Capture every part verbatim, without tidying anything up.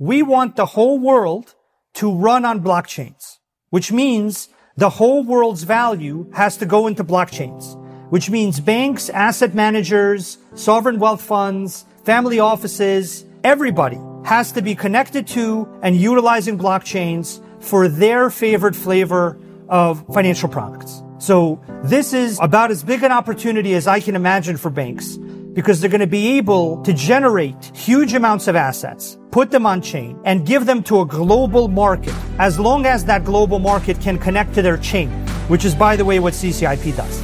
We want the whole world to run on blockchains, which means the whole world's value has to go into blockchains, which means banks, asset managers, sovereign wealth funds, family offices, everybody has to be connected to and utilizing blockchains for their favorite flavor of financial products. So this is about as big an opportunity as I can imagine for banks, because they're going to be able to generate huge amounts of assets, put them on chain, and give them to a global market, as long as that global market can connect to their chain, which is, by the way, what C C I P does.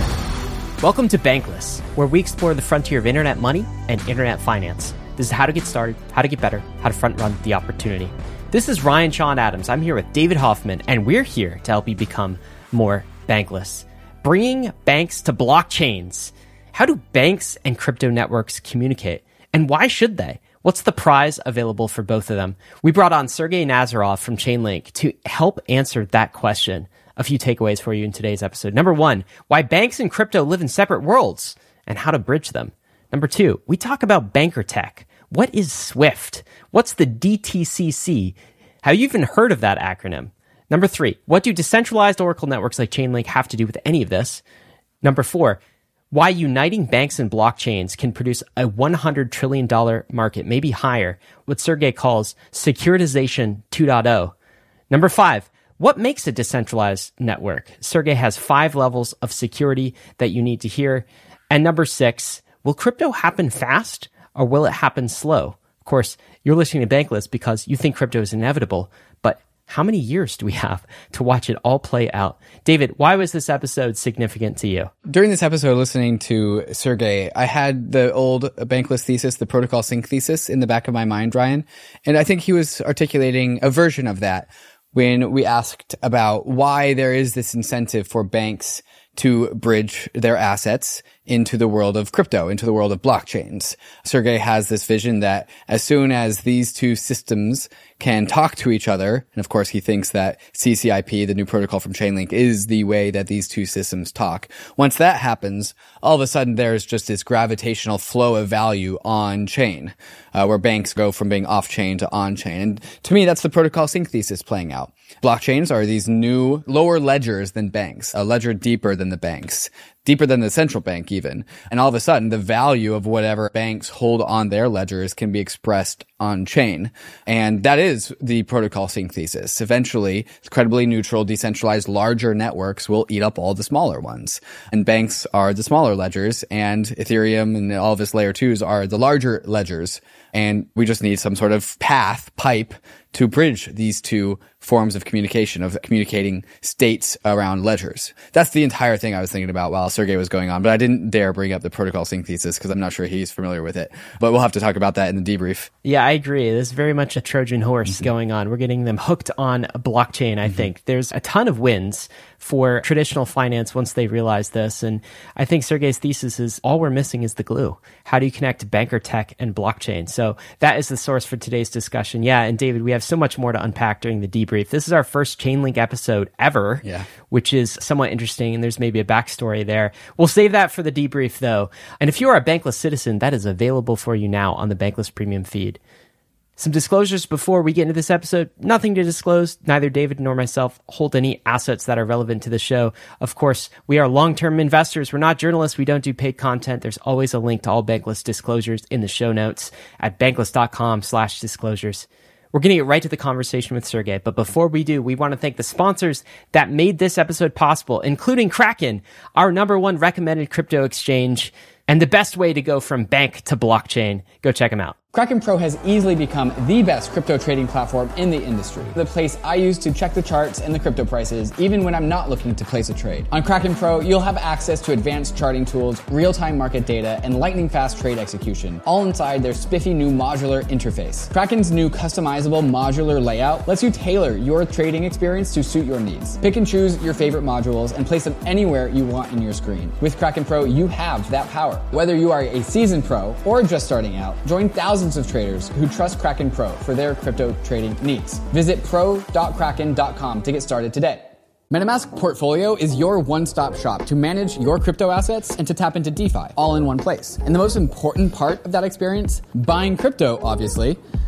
Welcome to Bankless, where we explore the frontier of internet money and internet finance. This is how to get started, how to get better, how to front run the opportunity. This is Ryan Sean Adams. I'm here with David Hoffman, and we're here to help you become more bankless, bringing banks to blockchains. How do banks and crypto networks communicate? And why should they? What's the prize available for both of them? We brought on Sergey Nazarov from Chainlink to help answer that question. A few takeaways for you in today's episode. Number one, why banks and crypto live in separate worlds and how to bridge them. Number two, we talk about banker tech. What is SWIFT? What's the D T C C? Have you even heard of that acronym? Number three, what do decentralized Oracle networks like Chainlink have to do with any of this? Number four, why uniting banks and blockchains can produce a one hundred trillion dollars market, maybe higher, what Sergey calls securitization two point oh. Number five, what makes a decentralized network? Sergey has five levels of security that you need to hear. And number six, will crypto happen fast or will it happen slow? Of course, you're listening to Bankless because you think crypto is inevitable, but how many years do we have to watch it all play out? David, why was this episode significant to you? During this episode, listening to Sergey, I had the old Bankless thesis, the protocol sync thesis in the back of my mind, Ryan. And I think he was articulating a version of that when we asked about why there is this incentive for banks to bridge their assets into the world of crypto, into the world of blockchains. Sergey has this vision that as soon as these two systems can talk to each other, and of course he thinks that C C I P, the new protocol from Chainlink, is the way that these two systems talk. Once that happens, all of a sudden there's just this gravitational flow of value on chain, uh, where banks go from being off chain to on chain. And to me, that's the protocol sync thesis playing out. Blockchains are these new lower ledgers than banks, a ledger deeper than the banks, deeper than the central bank even. And all of a sudden, the value of whatever banks hold on their ledgers can be expressed on chain. And that is the protocol sync thesis. Eventually, credibly neutral, decentralized, larger networks will eat up all the smaller ones. And banks are the smaller ledgers, and Ethereum and all of its layer twos are the larger ledgers. And we just need some sort of path, pipe, to bridge these two forms of communication, of communicating states around ledgers. That's the entire thing I was thinking about while Sergey was going on, but I didn't dare bring up the protocol sync thesis because I'm not sure he's familiar with it. But we'll have to talk about that in the debrief. Yeah, I agree. There's very much a Trojan horse mm-hmm. going on. We're getting them hooked on a blockchain, I mm-hmm. think. There's a ton of wins for traditional finance once they realize this. And I think Sergey's thesis is all we're missing is the glue. How do you connect banker tech and blockchain? So that is the source for today's discussion. Yeah, and David, we have so much more to unpack during the debrief. This is our first Chainlink episode ever, yeah. which is somewhat interesting, and there's maybe a backstory there. We'll save that for the debrief, though. And if you are a Bankless citizen, that is available for you now on the Bankless Premium feed. Some disclosures before we get into this episode. Nothing to disclose. Neither David nor myself hold any assets that are relevant to the show. Of course, we are long-term investors. We're not journalists. We don't do paid content. There's always a link to all Bankless disclosures in the show notes at bankless.com slash disclosures. We're going to get right to the conversation with Sergey, but before we do, we want to thank the sponsors that made this episode possible, including Kraken, our number one recommended crypto exchange, and the best way to go from bank to blockchain. Go check them out. Kraken Pro has easily become the best crypto trading platform in the industry. The place I use to check the charts and the crypto prices, even when I'm not looking to place a trade. On Kraken Pro, you'll have access to advanced charting tools, real-time market data, and lightning-fast trade execution, all inside their spiffy new modular interface. Kraken's new customizable modular layout lets you tailor your trading experience to suit your needs. Pick and choose your favorite modules and place them anywhere you want in your screen. With Kraken Pro, you have that power. Whether you are a seasoned pro or just starting out, join thousands of traders who trust Kraken Pro for their crypto trading needs. Visit pro dot kraken dot com to get started today. MetaMask Portfolio is your one-stop shop to manage your crypto assets and to tap into DeFi all in one place. And the most important part of that experience, buying crypto, obviously,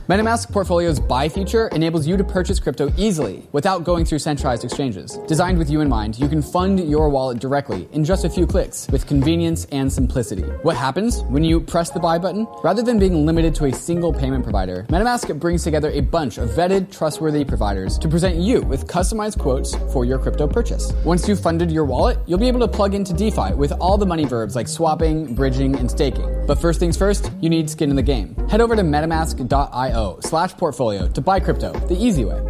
MetaMask Portfolio's buy feature enables you to purchase crypto easily without going through centralized exchanges. Designed with you in mind, you can fund your wallet directly in just a few clicks with convenience and simplicity. What happens when you press the buy button? Rather than being limited to a single payment provider, MetaMask brings together a bunch of vetted, trustworthy providers to present you with customized quotes for your crypto purchase. Once you've funded your wallet, you'll be able to plug into DeFi with all the money verbs like swapping, bridging, and staking. But first things first, you need skin in the game. Head over to metamask dot io slash portfolio to buy crypto the easy way.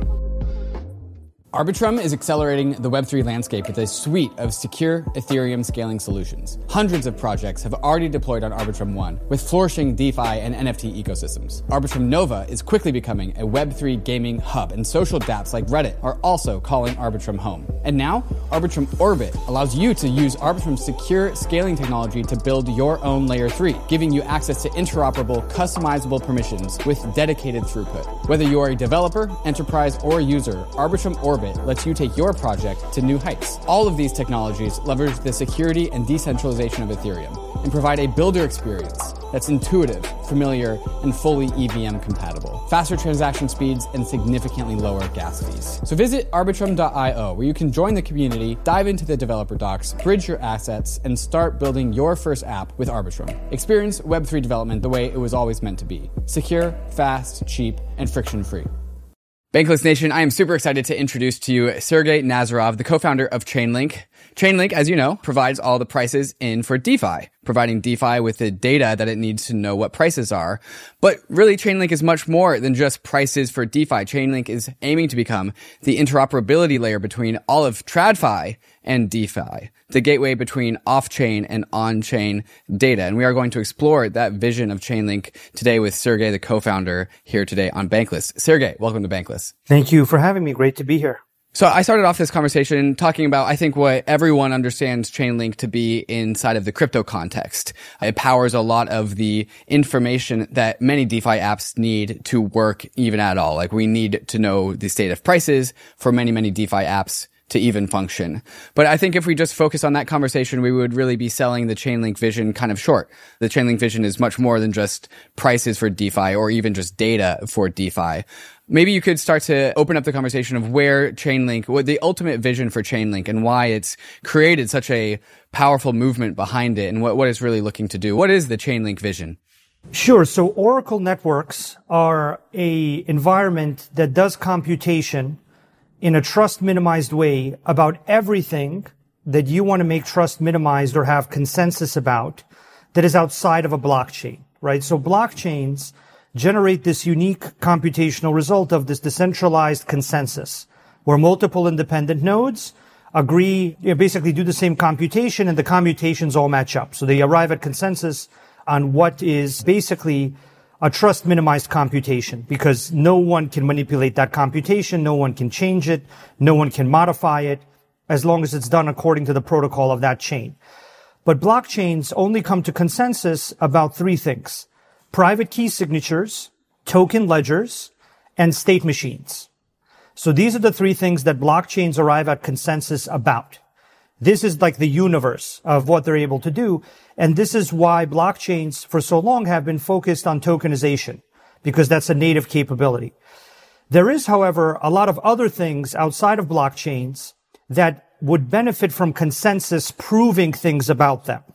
Arbitrum is accelerating the Web three landscape with a suite of secure Ethereum scaling solutions. Hundreds of projects have already deployed on Arbitrum One, with flourishing DeFi and N F T ecosystems. Arbitrum Nova is quickly becoming a Web three gaming hub, and social dApps like Reddit are also calling Arbitrum home. And now, Arbitrum Orbit allows you to use Arbitrum's secure scaling technology to build your own Layer three, giving you access to interoperable, customizable permissions with dedicated throughput. Whether you are a developer, enterprise, or user, Arbitrum Orbit lets you take your project to new heights. All of these technologies leverage the security and decentralization of Ethereum and provide a builder experience that's intuitive, familiar, and fully E V M compatible. Faster transaction speeds and significantly lower gas fees. So visit arbitrum dot io, where you can join the community, dive into the developer docs, bridge your assets, and start building your first app with Arbitrum. Experience Web three development the way it was always meant to be. Secure, fast, cheap, and friction-free. Bankless Nation, I am super excited to introduce to you Sergey Nazarov, the co-founder of Chainlink. Chainlink, as you know, provides all the prices in for DeFi, providing DeFi with the data that it needs to know what prices are. But really, Chainlink is much more than just prices for DeFi. Chainlink is aiming to become the interoperability layer between all of TradFi and DeFi, the gateway between off-chain and on-chain data. And we are going to explore that vision of Chainlink today with Sergey, the co-founder, here today on Bankless. Sergey, welcome to Bankless. Thank you for having me. Great to be here. So I started off this conversation talking about, I think, what everyone understands Chainlink to be inside of the crypto context. It powers a lot of the information that many DeFi apps need to work even at all. Like, we need to know the state of prices for many, many DeFi apps to even function. But I think if we just focus on that conversation, we would really be selling the Chainlink vision kind of short. The Chainlink vision is much more than just prices for DeFi or even just data for DeFi. Maybe you could start to open up the conversation of where Chainlink, what the ultimate vision for Chainlink and why it's created such a powerful movement behind it and what, what it's really looking to do. What is the Chainlink vision? Sure. So Oracle networks are a environment that does computation in a trust minimized way about everything that you want to make trust minimized or have consensus about that is outside of a blockchain, right? So blockchains generate this unique computational result of this decentralized consensus where multiple independent nodes agree, you know, basically do the same computation and the computations all match up. So they arrive at consensus on what is basically a trust minimized computation because no one can manipulate that computation. No one can change it. No one can modify it as long as it's done according to the protocol of that chain. But blockchains only come to consensus about three things: private key signatures, token ledgers, and state machines. So these are the three things that blockchains arrive at consensus about. This is like the universe of what they're able to do. And this is why blockchains for so long have been focused on tokenization, because that's a native capability. There is, however, a lot of other things outside of blockchains that would benefit from consensus proving things about them.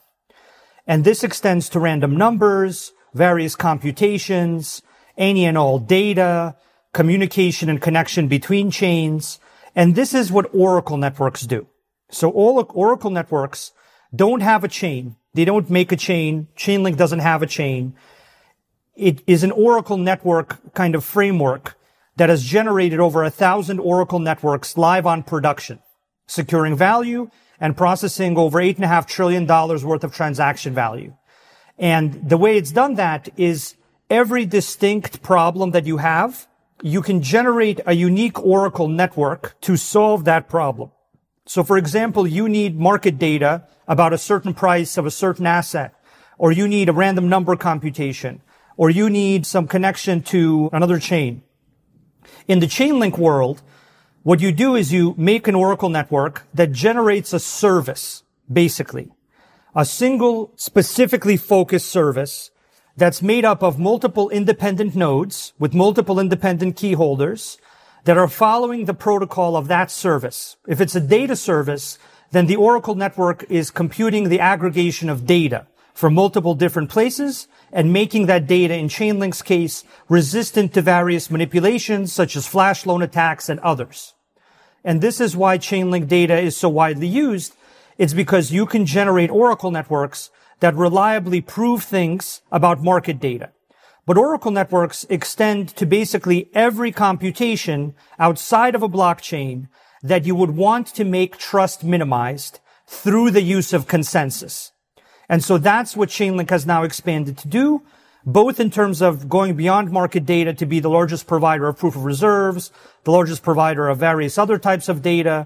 And this extends to random numbers, various computations, any and all data, communication and connection between chains. And this is what Oracle networks do. So all Oracle networks don't have a chain. They don't make a chain. Chainlink doesn't have a chain. It is an Oracle network kind of framework that has generated over a thousand Oracle networks live on production, securing value and processing over eight and a half trillion dollars worth of transaction value. And the way it's done that is every distinct problem that you have, you can generate a unique Oracle network to solve that problem. So for example, you need market data about a certain price of a certain asset, or you need a random number computation, or you need some connection to another chain. In the Chainlink world, what you do is you make an Oracle network that generates a service, basically. A single specifically focused service that's made up of multiple independent nodes with multiple independent key holders that are following the protocol of that service. If it's a data service, then the Oracle network is computing the aggregation of data from multiple different places and making that data, in Chainlink's case, resistant to various manipulations such as flash loan attacks and others. And this is why Chainlink data is so widely used. It's because you can generate Oracle networks that reliably prove things about market data. But Oracle networks extend to basically every computation outside of a blockchain that you would want to make trust minimized through the use of consensus. And so that's what Chainlink has now expanded to do, both in terms of going beyond market data to be the largest provider of proof of reserves, the largest provider of various other types of data,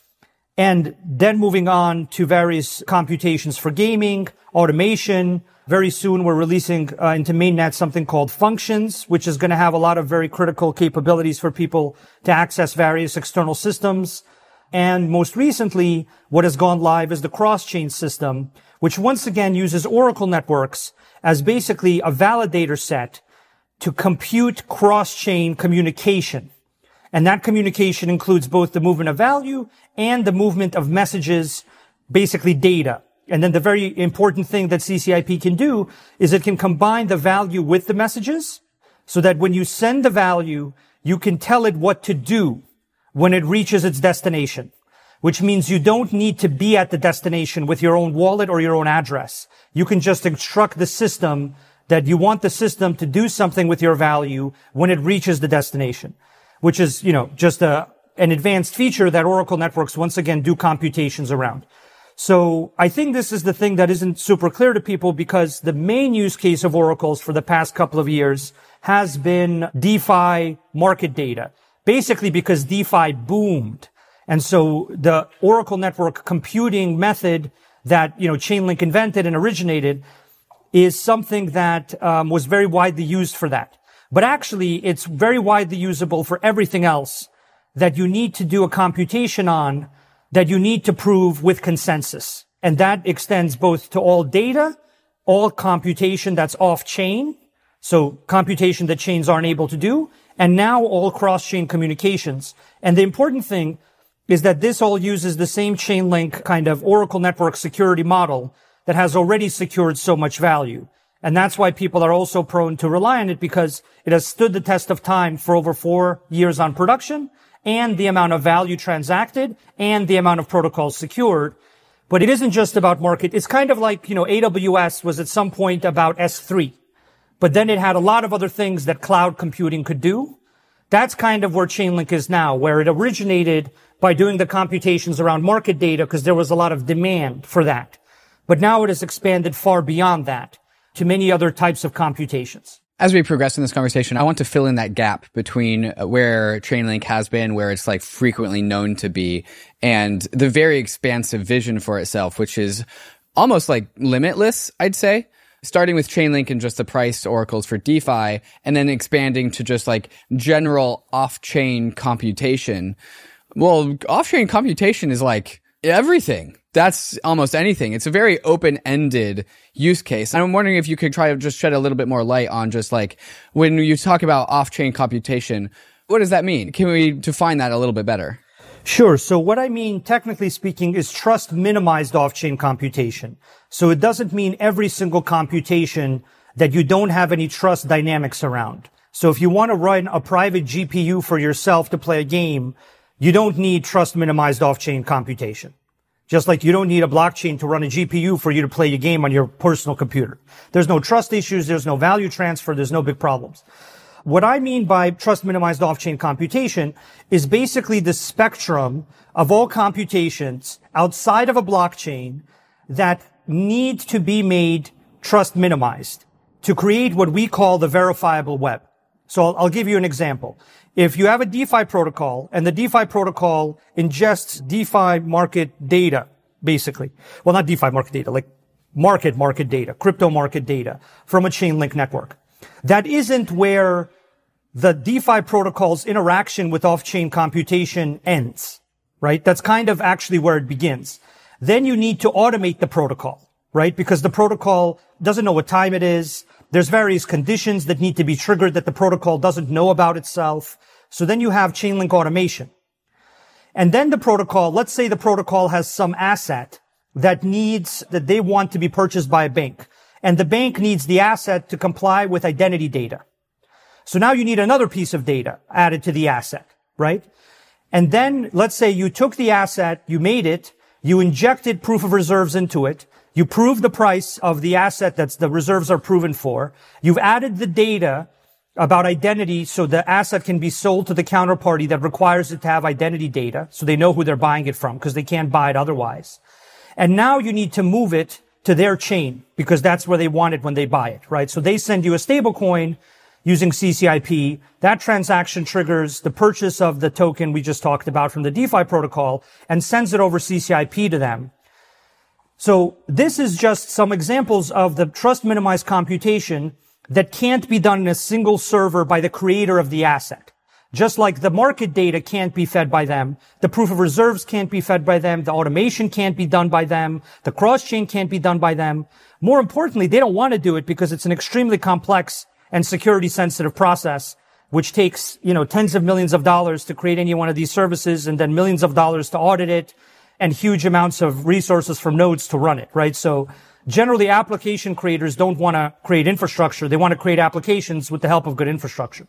and then moving on to various computations for gaming, automation. Very soon we're releasing uh, into mainnet something called functions, which is going to have a lot of very critical capabilities for people to access various external systems. And most recently, what has gone live is the cross-chain system, which once again uses Oracle networks as basically a validator set to compute cross-chain communication. And that communication includes both the movement of value and the movement of messages, basically data. And then the very important thing that C C I P can do is it can combine the value with the messages so that when you send the value, you can tell it what to do when it reaches its destination, which means you don't need to be at the destination with your own wallet or your own address. You can just instruct the system that you want the system to do something with your value when it reaches the destination, which is, you know, just a, an advanced feature that Oracle networks once again do computations around. So I think this is the thing that isn't super clear to people because the main use case of Oracle's for the past couple of years has been DeFi market data, basically because DeFi boomed. And so the Oracle network computing method that, you know, Chainlink invented and originated is something that um, was very widely used for that. But actually, it's very widely usable for everything else that you need to do a computation on that you need to prove with consensus. And that extends both to all data, all computation that's off-chain, so computation that chains aren't able to do, and now all cross-chain communications. And the important thing is that this all uses the same Chainlink kind of Oracle network security model that has already secured so much value. And that's why people are also prone to rely on it because it has stood the test of time for over four years on production and the amount of value transacted and the amount of protocols secured. But it isn't just about market. It's kind of like, you know, A W S was at some point about S three, but then it had a lot of other things that cloud computing could do. That's kind of where Chainlink is now, where it originated by doing the computations around market data because there was a lot of demand for that. But now it has expanded far beyond that to many other types of computations. As we progress in this conversation, I want to fill in that gap between where Chainlink has been, where it's like frequently known to be, and the very expansive vision for itself, which is almost like limitless, I'd say. Starting with Chainlink and just the priced oracles for DeFi, and then expanding to just like general off-chain computation. Well, off-chain computation is like everything. That's almost anything. It's a very open-ended use case. And I'm wondering if you could try to just shed a little bit more light on just like when you talk about off-chain computation, what does that mean? Can we define that a little bit better? Sure. So what I mean, technically speaking, is trust minimized off-chain computation. So it doesn't mean every single computation that you don't have any trust dynamics around. So if you want to run a private G P U for yourself to play a game, you don't need trust minimized off-chain computation. Just like you don't need a blockchain to run a G P U for you to play a game on your personal computer. There's no trust issues, there's no value transfer, there's no big problems. What I mean by trust minimized off-chain computation is basically the spectrum of all computations outside of a blockchain that need to be made trust minimized to create what we call the verifiable web. So I'll, I'll give you an example. If you have a DeFi protocol and the DeFi protocol ingests DeFi market data, basically, well, not DeFi market data, like market market data, crypto market data from a Chainlink network, that isn't where the DeFi protocol's interaction with off-chain computation ends, right? That's kind of actually where it begins. Then you need to automate the protocol, right? Because the protocol doesn't know what time it is, There's various conditions that need to be triggered that the protocol doesn't know about itself. So then you have chain link automation. And then the protocol, let's say the protocol has some asset that needs, that they want to be purchased by a bank. And the bank needs the asset to comply with identity data. So now you need another piece of data added to the asset, right? And then let's say you took the asset, you made it, you injected proof of reserves into it, you proved the price of the asset that the reserves are proven for, you've added the data about identity so the asset can be sold to the counterparty that requires it to have identity data so they know who they're buying it from because they can't buy it otherwise. And now you need to move it to their chain because that's where they want it when they buy it, right? So they send you a stable coin using C C I P. That transaction triggers the purchase of the token we just talked about from the DeFi protocol and sends it over C C I P to them. So this is just some examples of the trust minimized computation that can't be done in a single server by the creator of the asset. Just like the market data can't be fed by them, the proof of reserves can't be fed by them, the automation can't be done by them, the cross-chain can't be done by them. More importantly, they don't want to do it because it's an extremely complex and security-sensitive process, which takes, you know, tens of millions of dollars to create any one of these services and then millions of dollars to audit it and huge amounts of resources from nodes to run it, right? So generally, application creators don't want to create infrastructure. They want to create applications with the help of good infrastructure.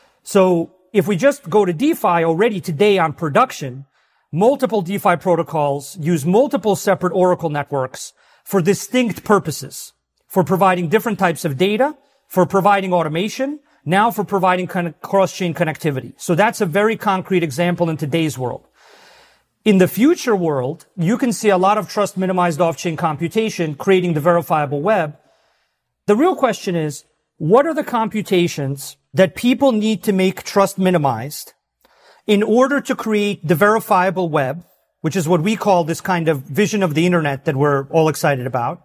So if we just go to DeFi already today on production, multiple DeFi protocols use multiple separate Oracle networks for distinct purposes, for providing different types of data, for providing automation, now for providing kind of cross-chain connectivity. So that's a very concrete example in today's world. In the future world, you can see a lot of trust minimized off-chain computation creating the verifiable web. The real question is, what are the computations that people need to make trust minimized in order to create the verifiable web, which is what we call this kind of vision of the internet that we're all excited about?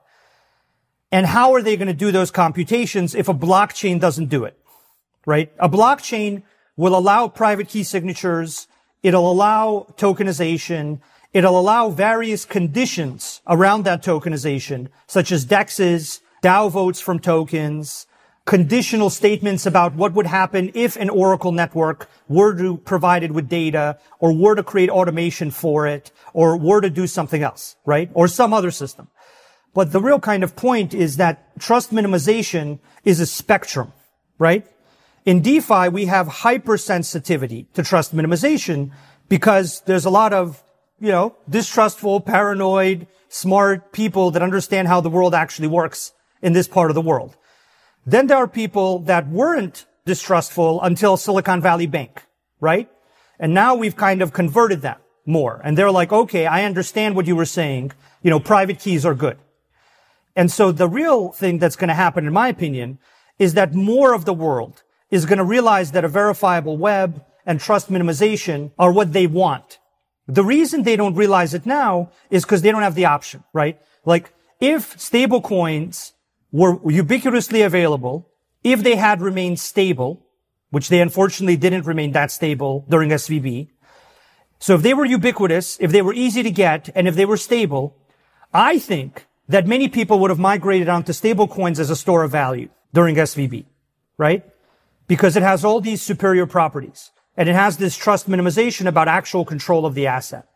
And how are they going to do those computations if a blockchain doesn't do it, right? A blockchain will allow private key signatures. It'll allow tokenization. It'll allow various conditions around that tokenization, such as D E Xs, DAO votes from tokens, conditional statements about what would happen if an Oracle network were to provide it with data or were to create automation for it or were to do something else, right? Or some other system. But the real kind of point is that trust minimization is a spectrum, right? In DeFi, we have hypersensitivity to trust minimization because there's a lot of, you know, distrustful, paranoid, smart people that understand how the world actually works in this part of the world. Then there are people that weren't distrustful until Silicon Valley Bank, right? And now we've kind of converted them more. And they're like, okay, I understand what you were saying. You know, private keys are good. And so the real thing that's going to happen, in my opinion, is that more of the world is going to realize that a verifiable web and trust minimization are what they want. The reason they don't realize it now is because they don't have the option, right? Like, if stable coins were ubiquitously available, if they had remained stable, which they unfortunately didn't remain that stable during S V B. So if they were ubiquitous, if they were easy to get, and if they were stable, I think that many people would have migrated onto stable coins as a store of value during S V B, right? Because it has all these superior properties and it has this trust minimization about actual control of the asset.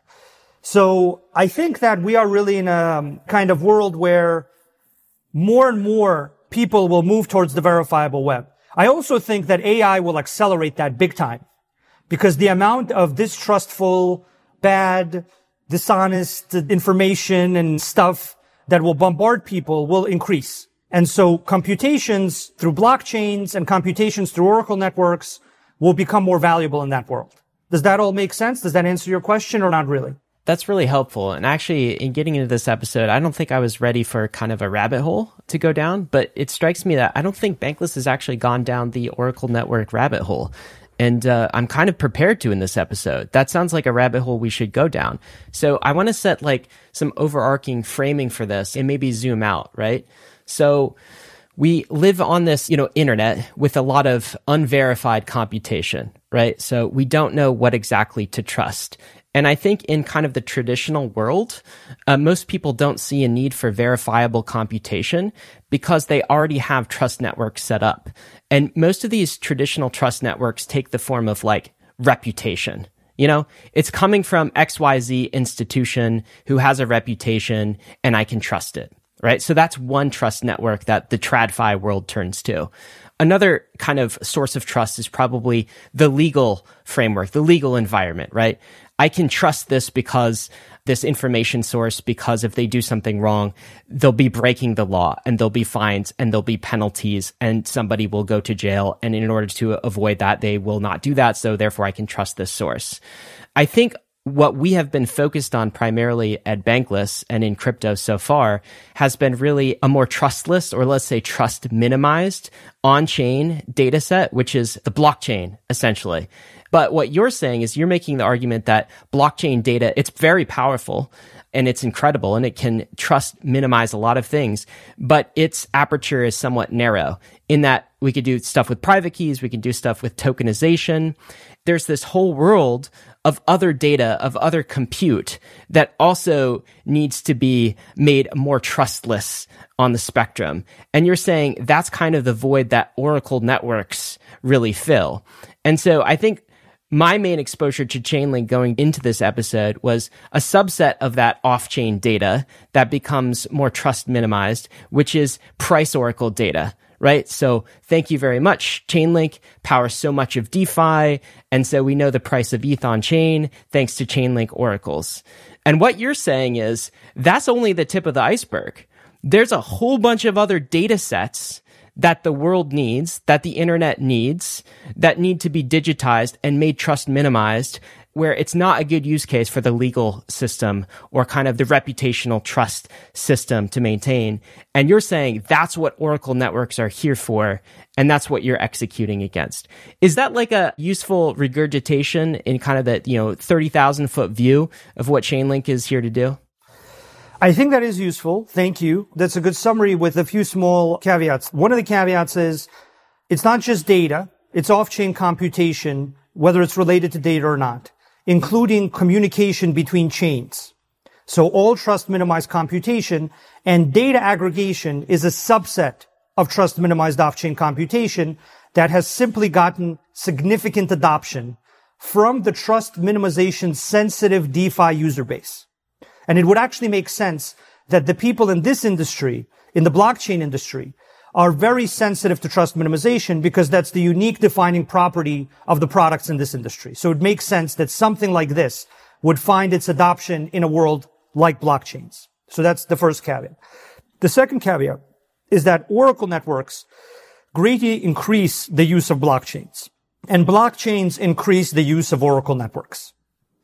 So I think that we are really in a kind of world where more and more people will move towards the verifiable web. I also think that A I will accelerate that big time because the amount of distrustful, bad, dishonest information and stuff that will bombard people will increase. And so computations through blockchains and computations through Oracle networks will become more valuable in that world. Does that all make sense? Does that answer your question or not really? That's really helpful. And actually, in getting into this episode, I don't think I was ready for kind of a rabbit hole to go down, but it strikes me that I don't think Bankless has actually gone down the Oracle network rabbit hole. And uh, I'm kind of prepared to in this episode. That sounds like a rabbit hole we should go down. So I want to set like some overarching framing for this and maybe zoom out, right? So we live on this, you know, internet with a lot of unverified computation, right? So we don't know what exactly to trust. And I think in kind of the traditional world, uh, most people don't see a need for verifiable computation because they already have trust networks set up. And most of these traditional trust networks take the form of like reputation. You know, it's coming from X Y Z institution who has a reputation and I can trust it, right? So that's one trust network that the TradFi world turns to. Another kind of source of trust is probably the legal framework, the legal environment, right? I can trust this because this information source, because if they do something wrong, they'll be breaking the law and there'll be fines and there'll be penalties and somebody will go to jail. And in order to avoid that, they will not do that. So therefore I can trust this source. I think what we have been focused on primarily at Bankless and in crypto so far has been really a more trustless, or let's say trust minimized on-chain data set, which is the blockchain essentially. But what you're saying is you're making the argument that blockchain data, it's very powerful and it's incredible and it can trust minimize a lot of things, but its aperture is somewhat narrow in that we could do stuff with private keys, we can do stuff with tokenization. There's this whole world of other data, of other compute that also needs to be made more trustless on the spectrum. And you're saying that's kind of the void that Oracle networks really fill. And so I think my main exposure to Chainlink going into this episode was a subset of that off-chain data that becomes more trust minimized, which is price Oracle data, right? So thank you very much. Chainlink powers so much of DeFi, and so we know the price of E T H on chain thanks to Chainlink oracles. And what you're saying is that's only the tip of the iceberg. There's a whole bunch of other data sets that the world needs, that the internet needs, that need to be digitized and made trust minimized, where it's not a good use case for the legal system or kind of the reputational trust system to maintain. And you're saying that's what Oracle networks are here for, and that's what you're executing against. Is that like a useful regurgitation in kind of the, you know, thirty thousand foot view of what Chainlink is here to do? I think that is useful. Thank you. That's a good summary with a few small caveats. One of the caveats is it's not just data. It's off-chain computation, whether it's related to data or not, including communication between chains. So all trust minimized computation and data aggregation is a subset of trust minimized off-chain computation that has simply gotten significant adoption from the trust minimization sensitive DeFi user base. And it would actually make sense that the people in this industry, in the blockchain industry, are very sensitive to trust minimization because that's the unique defining property of the products in this industry. So it makes sense that something like this would find its adoption in a world like blockchains. So that's the first caveat. The second caveat is that Oracle networks greatly increase the use of blockchains, and blockchains increase the use of Oracle networks.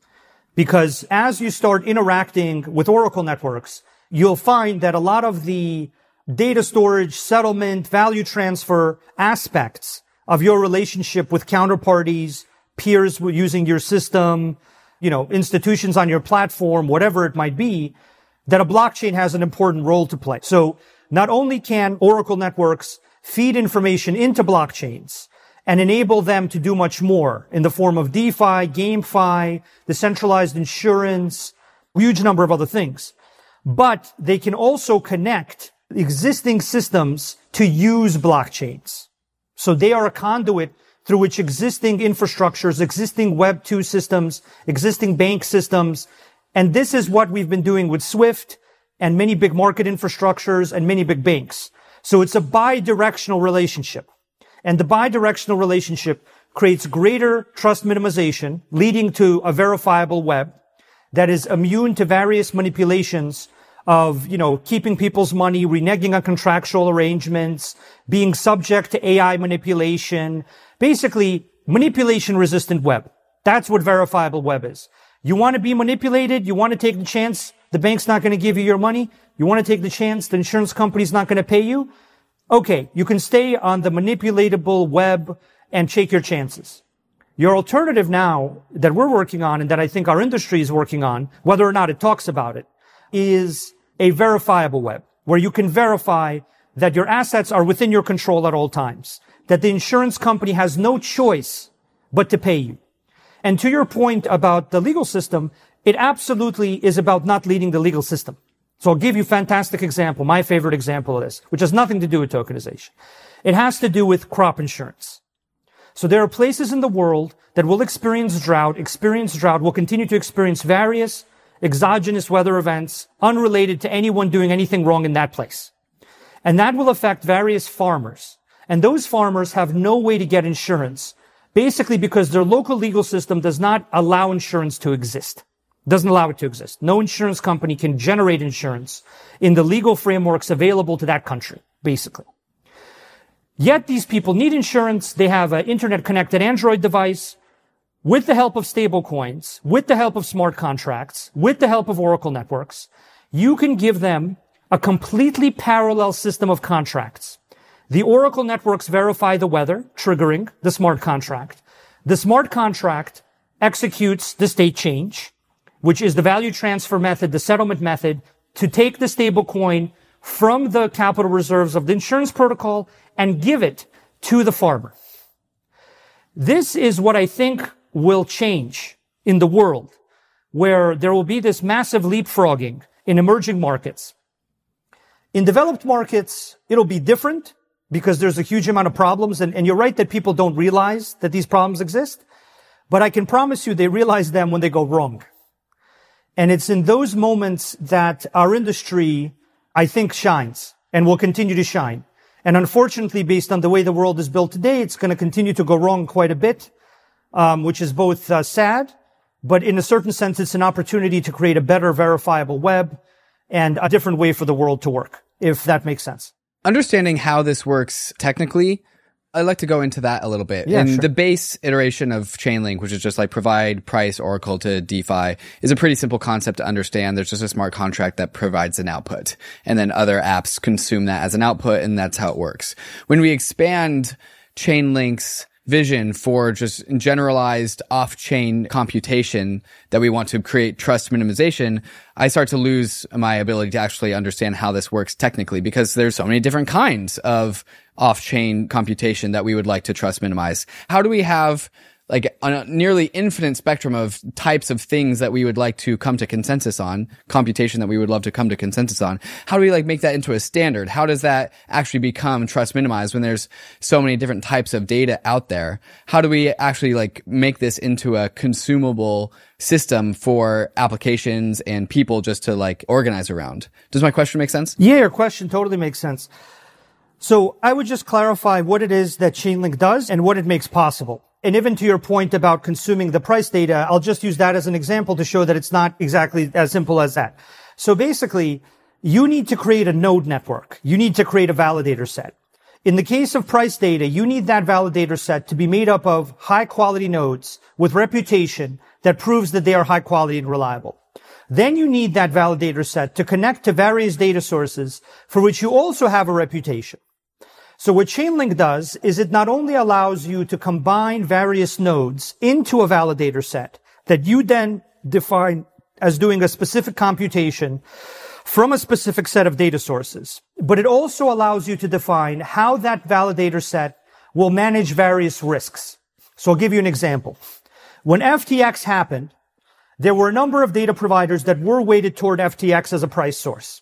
Because as you start interacting with Oracle networks, you'll find that a lot of the data storage, settlement, value transfer aspects of your relationship with counterparties, peers using your system, you know, institutions on your platform, whatever it might be, that a blockchain has an important role to play. So not only can Oracle networks feed information into blockchains and enable them to do much more in the form of DeFi, GameFi, decentralized insurance, a huge number of other things. But they can also connect existing systems to use blockchains. So they are a conduit through which existing infrastructures, existing Web two systems, existing bank systems, and this is what we've been doing with Swift and many big market infrastructures and many big banks. So it's a bi-directional relationship. And the bi-directional relationship creates greater trust minimization, leading to a verifiable web that is immune to various manipulations of, you know, keeping people's money, reneging on contractual arrangements, being subject to A I manipulation, basically manipulation-resistant web. That's what verifiable web is. You want to be manipulated? You want to take the chance the bank's not going to give you your money? You want to take the chance the insurance company's not going to pay you? Okay, you can stay on the manipulatable web and take your chances. Your alternative now that we're working on and that I think our industry is working on, whether or not it talks about it, is a verifiable web where you can verify that your assets are within your control at all times, that the insurance company has no choice but to pay you. And to your point about the legal system, it absolutely is about not leading the legal system. So I'll give you a fantastic example, my favorite example of this, which has nothing to do with tokenization. It has to do with crop insurance. So there are places in the world that will experience drought, experience drought, will continue to experience various exogenous weather events unrelated to anyone doing anything wrong in that place. And that will affect various farmers. And those farmers have no way to get insurance, basically because their local legal system does not allow insurance to exist. Doesn't allow it to exist. No insurance company can generate insurance in the legal frameworks available to that country, basically. Yet these people need insurance. They have an internet-connected Android device. With the help of stablecoins, with the help of smart contracts, with the help of Oracle networks, you can give them a completely parallel system of contracts. The Oracle networks verify the weather, triggering the smart contract. The smart contract executes the state change, which is the value transfer method, the settlement method, to take the stablecoin from the capital reserves of the insurance protocol and give it to the farmer. This is what I think will change in the world, where there will be this massive leapfrogging in emerging markets. In developed markets, it'll be different because there's a huge amount of problems, and, and you're right that people don't realize that these problems exist, but I can promise you they realize them when they go wrong. And it's in those moments that our industry, I think, shines and will continue to shine. And unfortunately, based on the way the world is built today, it's going to continue to go wrong quite a bit. Um, which is both uh, sad, but in a certain sense, it's an opportunity to create a better verifiable web and a different way for the world to work, if that makes sense. Understanding how this works technically, I'd like to go into that a little bit. Yeah, and sure. The base iteration of Chainlink, which is just like provide price Oracle to DeFi, is a pretty simple concept to understand. There's just a smart contract that provides an output, and then other apps consume that as an output, and that's how it works. When we expand Chainlink's vision for just generalized off-chain computation that we want to create trust minimization, I start to lose my ability to actually understand how this works technically, because there's so many different kinds of off-chain computation that we would like to trust minimize. How do we have like a nearly infinite spectrum of types of things that we would like to come to consensus on, computation that we would love to come to consensus on? How do we like make that into a standard? How does that actually become trust minimized when there's so many different types of data out there? How do we actually like make this into a consumable system for applications and people just to like organize around? Does my question make sense? Yeah, your question totally makes sense. So I would just clarify what it is that Chainlink does and what it makes possible. And even to your point about consuming the price data, I'll just use that as an example to show that it's not exactly as simple as that. So basically, you need to create a node network. You need to create a validator set. In the case of price data, you need that validator set to be made up of high quality nodes with reputation that proves that they are high quality and reliable. Then you need that validator set to connect to various data sources for which you also have a reputation. So what Chainlink does is it not only allows you to combine various nodes into a validator set that you then define as doing a specific computation from a specific set of data sources, but it also allows you to define how that validator set will manage various risks. So I'll give you an example. When F T X happened, there were a number of data providers that were weighted toward F T X as a price source.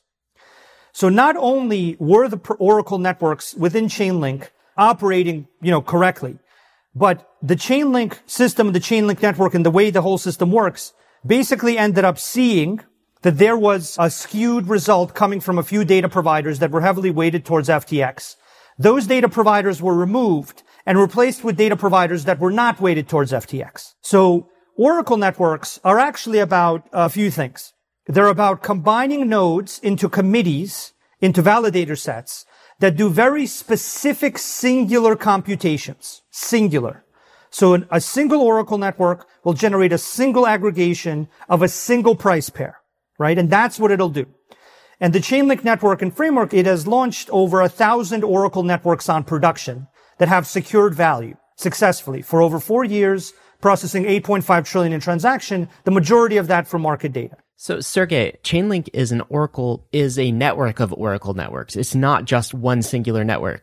So not only were the Oracle networks within Chainlink operating, you know, correctly, but the Chainlink system, the Chainlink network, and the way the whole system works basically ended up seeing that there was a skewed result coming from a few data providers that were heavily weighted towards F T X. Those data providers were removed and replaced with data providers that were not weighted towards F T X. So Oracle networks are actually about a few things. They're about combining nodes into committees, into validator sets that do very specific singular computations. Singular. So a single Oracle network will generate a single aggregation of a single price pair, right? And that's what it'll do. And the Chainlink network and framework, it has launched over a thousand Oracle networks on production that have secured value successfully for over four years, processing eight point five trillion in transaction, the majority of that from market data. So, Sergey, Chainlink is an Oracle, is a network of Oracle networks. It's not just one singular network.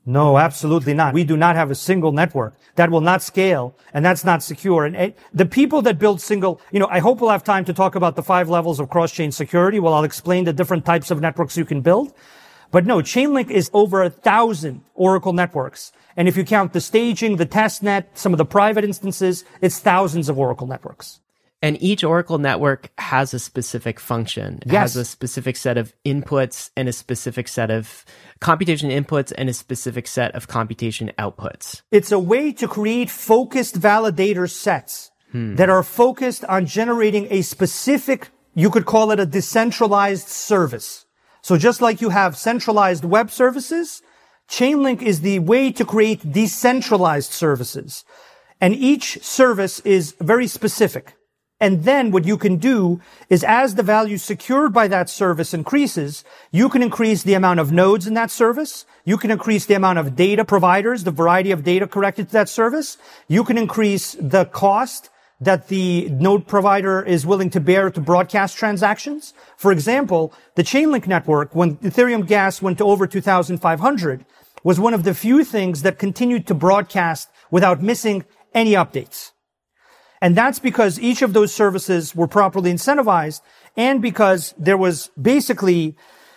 No, absolutely not. We do not have a single network. That will not scale, and that's not secure. And it, the people that build single, you know, I hope we'll have time to talk about the five levels of cross-chain security. Well, I'll explain the different types of networks you can build. But no, Chainlink is over a thousand Oracle networks. And if you count the staging, the testnet, some of the private instances, it's thousands of Oracle networks. And each Oracle network has a specific function. It Yes. has a specific set of inputs and a specific set of computation inputs and a specific set of computation outputs. It's a way to create focused validator sets hmm. that are focused on generating a specific, you could call it a decentralized service. So just like you have centralized web services, Chainlink is the way to create decentralized services. And each service is very specific. And then what you can do is as the value secured by that service increases, you can increase the amount of nodes in that service. You can increase the amount of data providers, the variety of data connected to that service. You can increase the cost that the node provider is willing to bear to broadcast transactions. For example, the Chainlink network, when Ethereum gas went to over two thousand five hundred, was one of the few things that continued to broadcast without missing any updates. And that's because each of those services were properly incentivized and because there was basically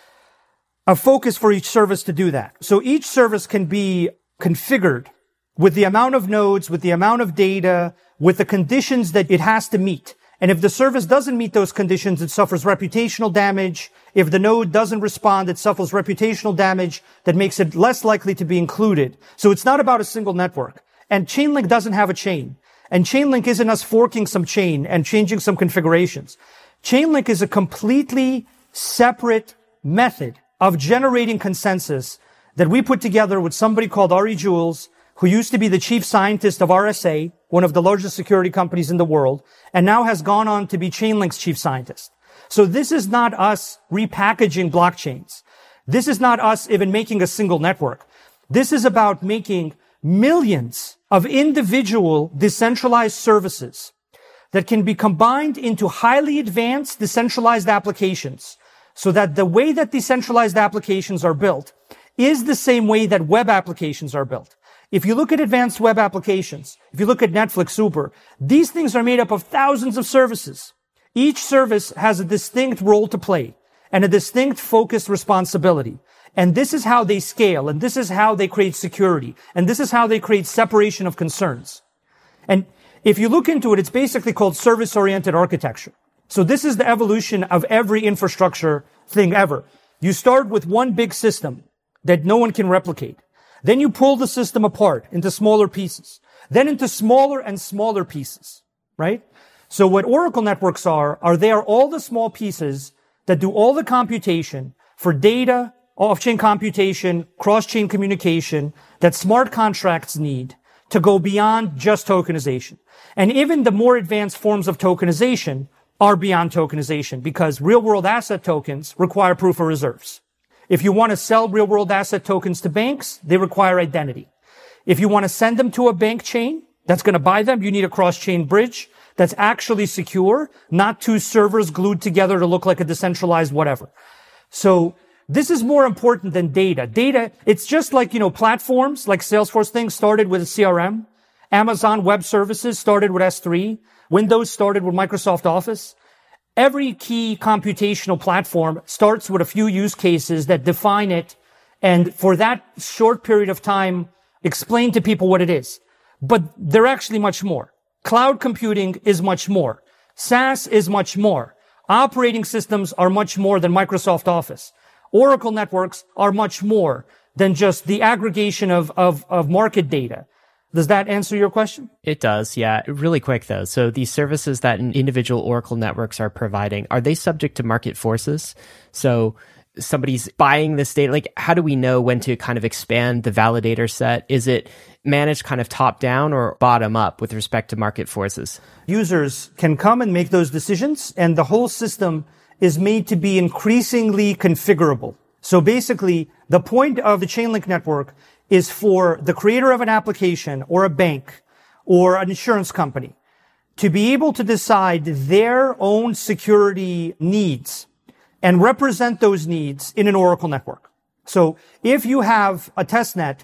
a focus for each service to do that. So each service can be configured with the amount of nodes, with the amount of data, with the conditions that it has to meet. And if the service doesn't meet those conditions, it suffers reputational damage. If the node doesn't respond, it suffers reputational damage that makes it less likely to be included. So it's not about a single network. And Chainlink doesn't have a chain. And Chainlink isn't us forking some chain and changing some configurations. Chainlink is a completely separate method of generating consensus that we put together with somebody called Ari Jules, who used to be the chief scientist of R S A, one of the largest security companies in the world, and now has gone on to be Chainlink's chief scientist. So this is not us repackaging blockchains. This is not us even making a single network. This is about making millions of individual decentralized services that can be combined into highly advanced decentralized applications so that the way that decentralized applications are built is the same way that web applications are built. If you look at advanced web applications, if you look at Netflix, Uber, these things are made up of thousands of services. Each service has a distinct role to play and a distinct focused responsibility. And this is how they scale, and this is how they create security, and this is how they create separation of concerns. And if you look into it, it's basically called service-oriented architecture. So this is the evolution of every infrastructure thing ever. You start with one big system that no one can replicate. Then you pull the system apart into smaller pieces, then into smaller and smaller pieces, right? So what Oracle networks are, are they are all the small pieces that do all the computation for data, off-chain computation, cross-chain communication that smart contracts need to go beyond just tokenization. And even the more advanced forms of tokenization are beyond tokenization because real-world asset tokens require proof of reserves. If you want to sell real-world asset tokens to banks, they require identity. If you want to send them to a bank chain that's going to buy them, you need a cross-chain bridge that's actually secure, not two servers glued together to look like a decentralized whatever. So this is more important than data. Data, it's just like, you know, platforms like Salesforce things started with a C R M. Amazon Web Services started with S three. Windows started with Microsoft Office. Every key computational platform starts with a few use cases that define it. And for that short period of time, explain to people what it is. But they're actually much more. Cloud computing is much more. SaaS is much more. Operating systems are much more than Microsoft Office. Oracle networks are much more than just the aggregation of, of, of market data. Does that answer your question? It does, yeah. Really quick, though. So these services that individual Oracle networks are providing, are they subject to market forces? So somebody's buying this data. Like, how do we know when to kind of expand the validator set? Is it managed kind of top down or bottom up with respect to market forces? Users can come and make those decisions, and the whole system is made to be increasingly configurable. So basically, the point of the Chainlink network is for the creator of an application or a bank or an insurance company to be able to decide their own security needs and represent those needs in an Oracle network. So if you have a testnet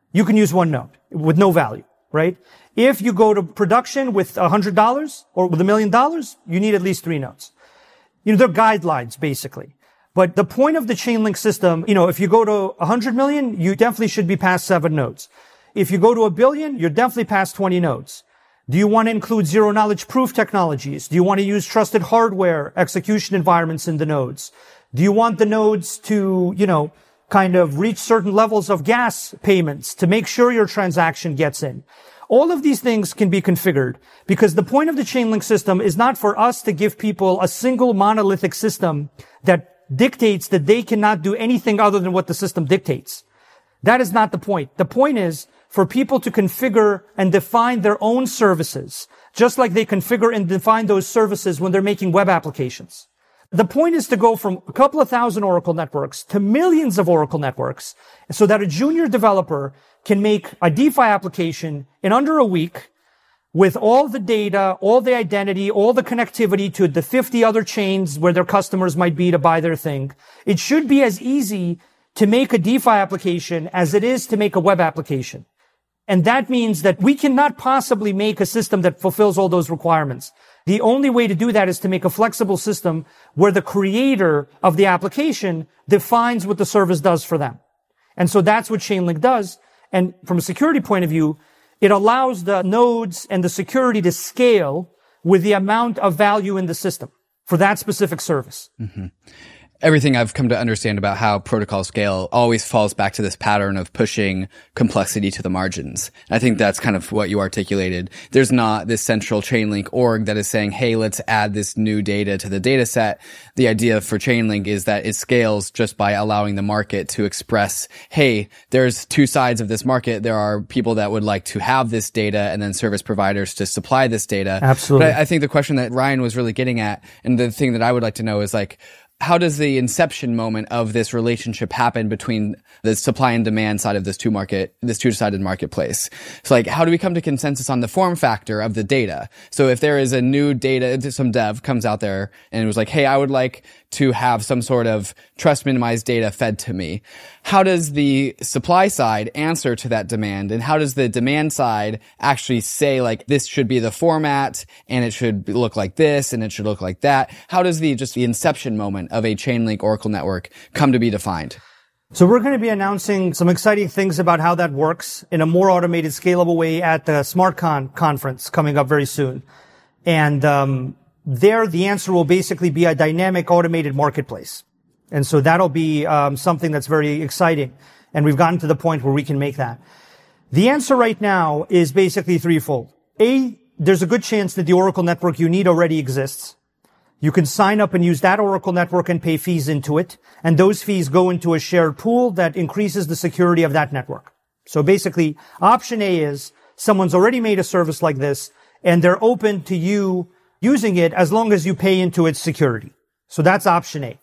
you can use one node with no value, right? If you go to production with a hundred dollars or with a million dollars, you need at least three nodes. You know, they're guidelines basically. But the point of the Chainlink system, you know, if you go to a hundred million, you definitely should be past seven nodes. If you go to a billion, you're definitely past twenty nodes. Do you want to include zero knowledge proof technologies? Do you want to use trusted hardware execution environments in the nodes? Do you want the nodes to, you know, kind of reach certain levels of gas payments to make sure your transaction gets in? All of these things can be configured because the point of the Chainlink system is not for us to give people a single monolithic system that dictates that they cannot do anything other than what the system dictates. That is not the point. The point is for people to configure and define their own services, just like they configure and define those services when they're making web applications. The point is to go from a couple of thousand Oracle networks to millions of Oracle networks so that a junior developer can make a DeFi application in under a week with all the data, all the identity, all the connectivity to the fifty other chains where their customers might be to buy their thing. It should be as easy to make a DeFi application as it is to make a web application. And that means that we cannot possibly make a system that fulfills all those requirements. The only way to do that is to make a flexible system where the creator of the application defines what the service does for them. And so that's what Chainlink does. And from a security point of view, it allows the nodes and the security to scale with the amount of value in the system for that specific service. Mm-hmm. Everything I've come to understand about how protocol scale always falls back to this pattern of pushing complexity to the margins. I think that's kind of what you articulated. There's not this central Chainlink org that is saying, hey, let's add this new data to the data set. The idea for Chainlink is that it scales just by allowing the market to express, hey, there's two sides of this market. There are people that would like to have this data and then service providers to supply this data. Absolutely. But I, I think the question that Ryan was really getting at, and the thing that I would like to know is like, how does the inception moment of this relationship happen between the supply and demand side of this two market, this two-sided marketplace? So like, how do we come to consensus on the form factor of the data? So if there is a new data, some dev comes out there and it was like, hey, I would like to have some sort of trust minimized data fed to me. How does the supply side answer to that demand? And how does the demand side actually say like, this should be the format and it should look like this and it should look like that? How does the, just the inception moment of a Chainlink Oracle network come to be defined? So we're going to be announcing some exciting things about how that works in a more automated, scalable way at the SmartCon conference coming up very soon. And, um, there, the answer will basically be a dynamic automated marketplace. And so that'll be um, something that's very exciting. And we've gotten to the point where we can make that. The answer right now is basically threefold. A, there's a good chance that the Oracle network you need already exists. You can sign up and use that Oracle network and pay fees into it. And those fees go into a shared pool that increases the security of that network. So basically, option A is someone's already made a service like this and they're open to you using it as long as you pay into its security. So that's option A.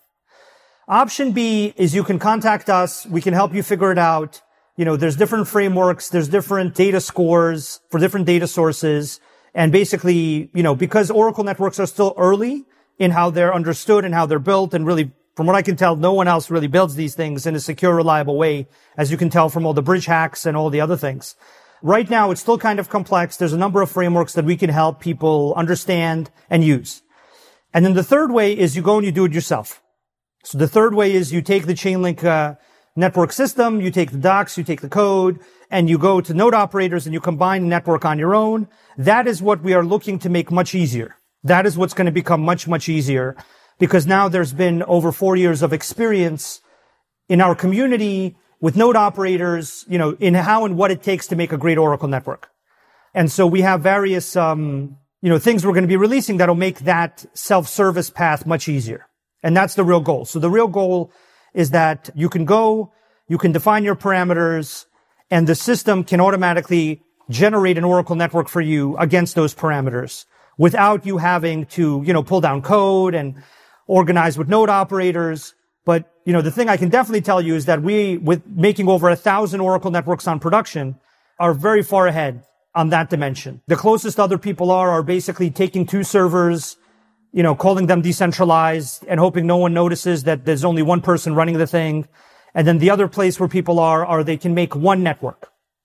Option B is you can contact us. We can help you figure it out. You know, there's different frameworks. There's different data scores for different data sources. And basically, you know, because Oracle networks are still early in how they're understood and how they're built. And really, from what I can tell, no one else really builds these things in a secure, reliable way, as you can tell from all the bridge hacks and all the other things. Right now, it's still kind of complex. There's a number of frameworks that we can help people understand and use. And then the third way is you go and you do it yourself. So the third way is you take the Chainlink uh, network system, you take the docs, you take the code, and you go to node operators and you combine the network on your own. That is what we are looking to make much easier. That is what's going to become much, much easier because now there's been over four years of experience in our community with node operators, you know, in how and what it takes to make a great Oracle network. And so we have various, um, you know, things we're going to be releasing that'll make that self-service path much easier. And that's the real goal. So the real goal is that you can go, you can define your parameters, and the system can automatically generate an Oracle network for you against those parameters without you having to, you know, pull down code and organize with node operators. But, you know, the thing I can definitely tell you is that we, with making over a thousand Oracle networks on production, are very far ahead on that dimension. The closest other people are, are basically taking two servers, you know, calling them decentralized and hoping no one notices that there's only one person running the thing. And then the other place where people are, are they can make one network.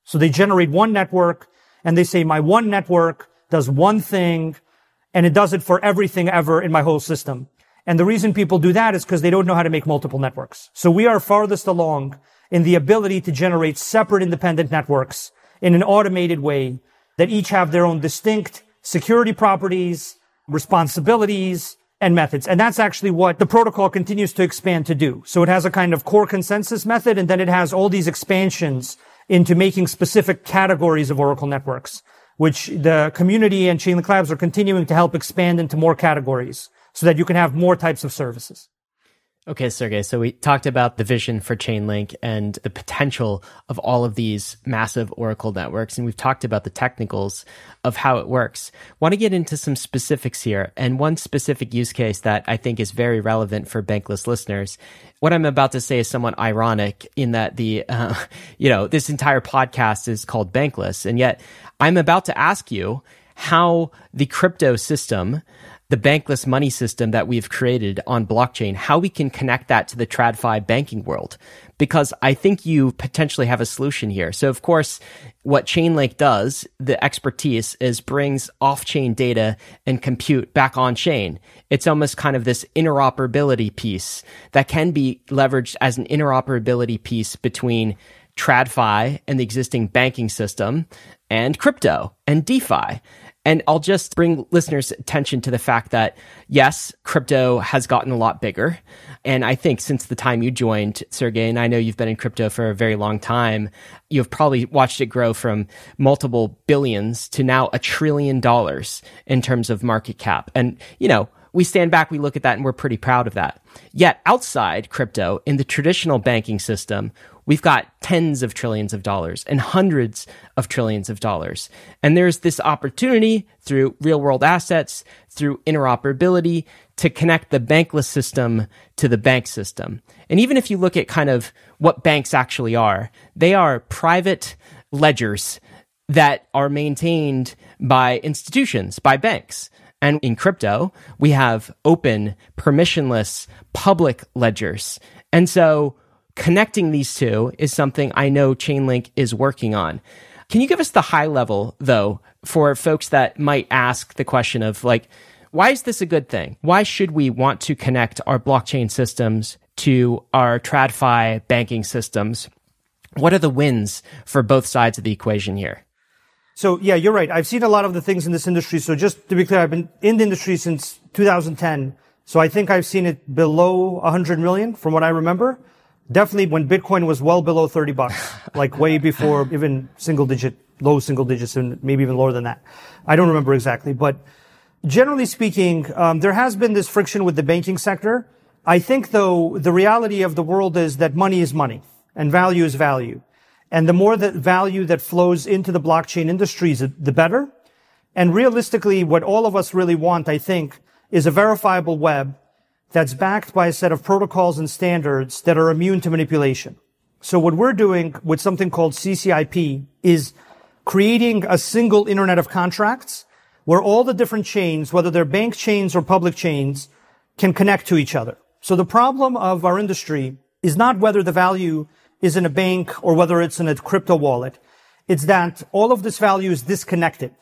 So they generate one network and they say, my one network does one thing and it does it for everything ever in my whole system. And the reason people do that is because they don't know how to make multiple networks. So we are farthest along in the ability to generate separate independent networks in an automated way that each have their own distinct security properties, responsibilities, and methods. And that's actually what the protocol continues to expand to do. So it has a kind of core consensus method, and then it has all these expansions into making specific categories of Oracle networks, which the community and Chainlink Labs are continuing to help expand into more categories so that you can have more types of services. Okay, Sergey, so we talked about the vision for Chainlink and the potential of all of these massive Oracle networks, and we've talked about the technicals of how it works. I want to get into some specifics here, and one specific use case that I think is very relevant for Bankless listeners. What I'm about to say is somewhat ironic in that the, uh, you know, this entire podcast is called Bankless, and yet I'm about to ask you how the crypto system, the bankless money system that we've created on blockchain, how we can connect that to the TradFi banking world, because I think you potentially have a solution here. So of course, what Chainlink does, the expertise, is brings off-chain data and compute back on-chain. It's almost kind of this interoperability piece that can be leveraged as an interoperability piece between TradFi and the existing banking system and crypto and DeFi. And I'll just bring listeners' attention to the fact that, yes, crypto has gotten a lot bigger. And I think since the time you joined, Sergey, and I know you've been in crypto for a very long time, you've probably watched it grow from multiple billions to now a trillion dollars in terms of market cap. And, you know, we stand back, we look at that, and we're pretty proud of that. Yet outside crypto, in the traditional banking system, we've got tens of trillions of dollars and hundreds of trillions of dollars. And there's this opportunity through real world assets, through interoperability, to connect the bankless system to the bank system. And even if you look at kind of what banks actually are, they are private ledgers that are maintained by institutions, by banks. And in crypto, we have open, permissionless, public ledgers. And so connecting these two is something I know Chainlink is working on. Can you give us the high level, though, for folks that might ask the question of, like, why is this a good thing? Why should we want to connect our blockchain systems to our TradFi banking systems? What are the wins for both sides of the equation here? So, yeah, you're right. I've seen a lot of the things in this industry. So just to be clear, I've been in the industry since two thousand ten. So I think I've seen it below one hundred million from what I remember. Definitely when Bitcoin was well below thirty bucks, like way before even single digit, low single digits, and maybe even lower than that. I don't remember exactly. But generally speaking, um, there has been this friction with the banking sector. I think, though, the reality of the world is that money is money and value is value. And the more that value that flows into the blockchain industries, the better. And realistically, what all of us really want, I think, is a verifiable web that's backed by a set of protocols and standards that are immune to manipulation. So what we're doing with something called C C I P is creating a single internet of contracts where all the different chains, whether they're bank chains or public chains, can connect to each other. So the problem of our industry is not whether the value is in a bank or whether it's in a crypto wallet. It's that all of this value is disconnected.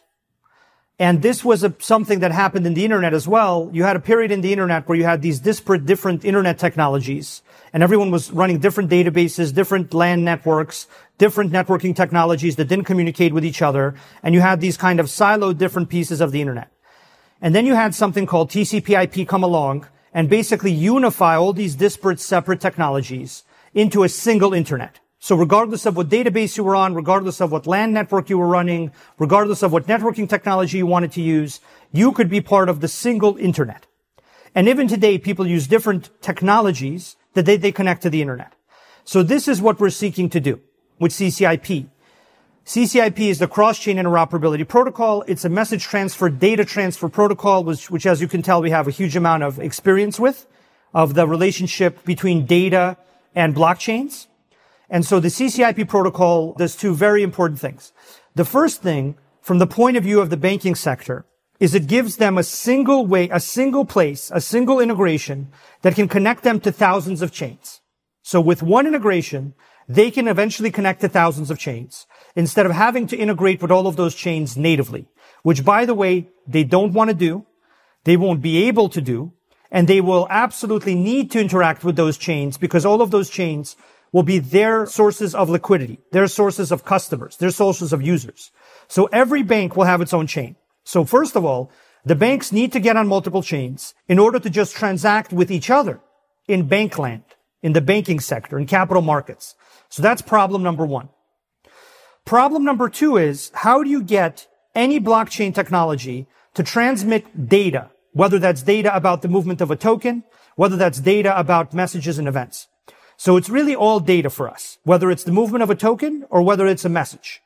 And this was a, something that happened in the internet as well. You had a period in the internet where you had these disparate different internet technologies, and everyone was running different databases, different LAN networks, different networking technologies that didn't communicate with each other. And you had these kind of siloed different pieces of the internet. And then you had something called T C P I P come along and basically unify all these disparate, separate technologies into a single internet. So regardless of what database you were on, regardless of what LAN network you were running, regardless of what networking technology you wanted to use, you could be part of the single internet. And even today, people use different technologies that they, they connect to the internet. So this is what we're seeking to do with C C I P. C C I P is the cross-chain interoperability protocol. It's a message transfer, data transfer protocol, which, which as you can tell, we have a huge amount of experience with, of the relationship between data and blockchains. And so the C C I P protocol does two very important things. The first thing, from the point of view of the banking sector, is it gives them a single way, a single place, a single integration that can connect them to thousands of chains. So with one integration, they can eventually connect to thousands of chains. instead of having to integrate with all of those chains natively, which, by the way, they don't want to do, they won't be able to do, and they will absolutely need to interact with those chains because all of those chains will be their sources of liquidity, their sources of customers, their sources of users. So every bank will have its own chain. So first of all, the banks need to get on multiple chains in order to just transact with each other in bank land, in the banking sector, in capital markets. So that's problem number one. Problem number two is, how do you get any blockchain technology to transmit data, whether that's data about the movement of a token, whether that's data about messages and events? So it's really all data for us, whether it's the movement of a token or whether it's a message.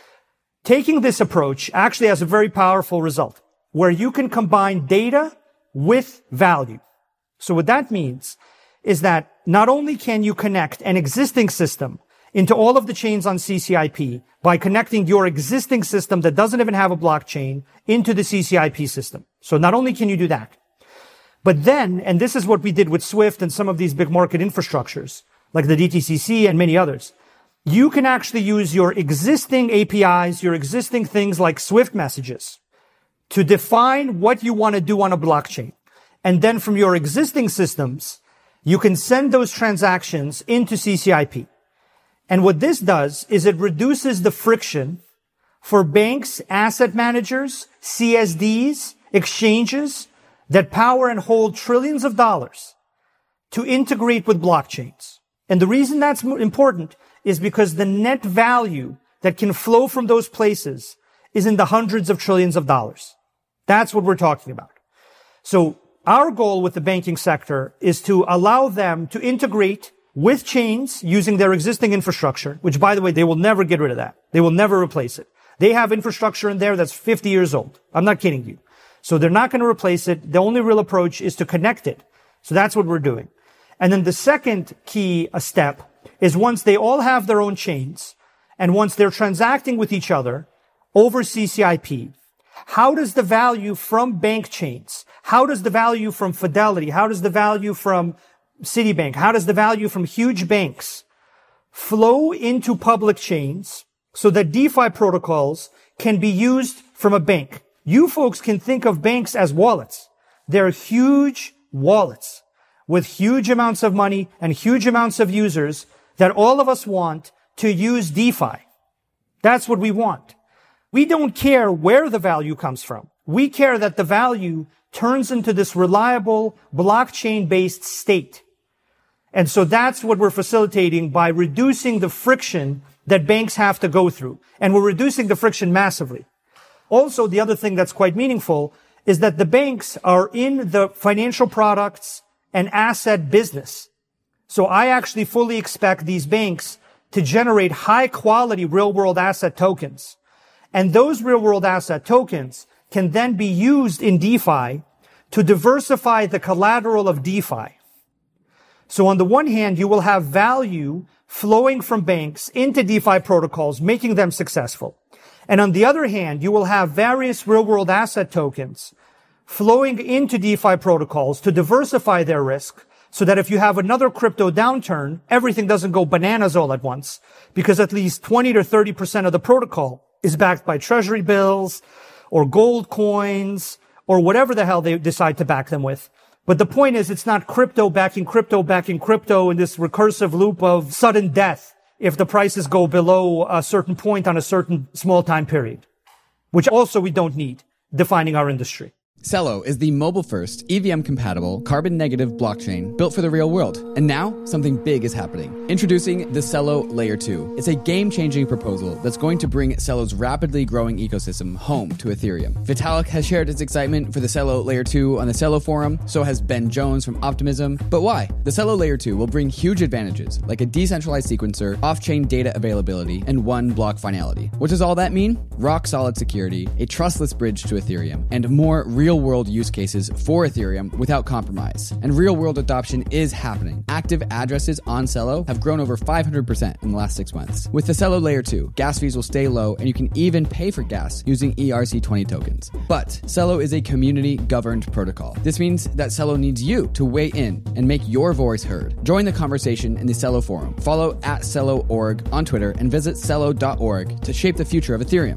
Taking this approach actually has a very powerful result where you can combine data with value. So what that means is that not only can you connect an existing system into all of the chains on C C I P by connecting your existing system that doesn't even have a blockchain into the C C I P system. So not only can you do that, but then, and this is what we did with Swift and some of these big market infrastructures, like the D T C C and many others, you can actually use your existing A P Is, your existing things like Swift messages, to define what you want to do on a blockchain. And then from your existing systems, you can send those transactions into C C I P. And what this does is it reduces the friction for banks, asset managers, C S Ds, exchanges that power and hold trillions of dollars to integrate with blockchains. And the reason that's important is because the net value that can flow from those places is in the hundreds of trillions of dollars. That's what we're talking about. So our goal with the banking sector is to allow them to integrate with chains using their existing infrastructure, which, by the way, they will never get rid of that. They will never replace it. They have infrastructure in there that's fifty years old. I'm not kidding you. So they're not going to replace it. The only real approach is to connect it. So that's what we're doing. And then the second key step is once they all have their own chains and once they're transacting with each other over C C I P, how does the value from bank chains, how does the value from Fidelity, how does the value from Citibank, how does the value from huge banks flow into public chains so that DeFi protocols can be used from a bank? You folks can think of banks as wallets. They're huge wallets with huge amounts of money and huge amounts of users that all of us want to use DeFi. That's what we want. We don't care where the value comes from. We care that the value turns into this reliable blockchain-based state. And so that's what we're facilitating by reducing the friction that banks have to go through. And we're reducing the friction massively. Also, the other thing that's quite meaningful is that the banks are in the financial products and asset business. So I actually fully expect these banks to generate high quality real world asset tokens. And those real world asset tokens can then be used in DeFi to diversify the collateral of DeFi. So on the one hand, you will have value flowing from banks into DeFi protocols, making them successful. And on the other hand, you will have various real world asset tokens flowing into DeFi protocols to diversify their risk so that if you have another crypto downturn, everything doesn't go bananas all at once because at least twenty to thirty percent of the protocol is backed by treasury bills or gold coins or whatever the hell they decide to back them with. But the point is, it's not crypto backing crypto backing crypto in this recursive loop of sudden death if the prices go below a certain point on a certain small time period, which also we don't need defining our industry. Celo is the mobile-first, E V M-compatible, carbon-negative blockchain built for the real world. And now, something big is happening. Introducing the Celo Layer two. It's a game-changing proposal that's going to bring Celo's rapidly growing ecosystem home to Ethereum. Vitalik has shared his excitement for the Celo Layer two on the Celo forum, so has Ben Jones from Optimism. But why? The Celo Layer two will bring huge advantages, like a decentralized sequencer, off-chain data availability, and one-block finality. What does all that mean? Rock-solid security, a trustless bridge to Ethereum, and more real real-world use cases for Ethereum without compromise. And real-world adoption is happening. Active addresses on Celo have grown over five hundred percent in the last six months. With the Celo Layer two, gas fees will stay low, and you can even pay for gas using E R C twenty tokens. But Celo is a community-governed protocol. This means that Celo needs you to weigh in and make your voice heard. Join the conversation in the Celo forum. Follow at Celo dot org on Twitter and visit Celo dot org to shape the future of Ethereum.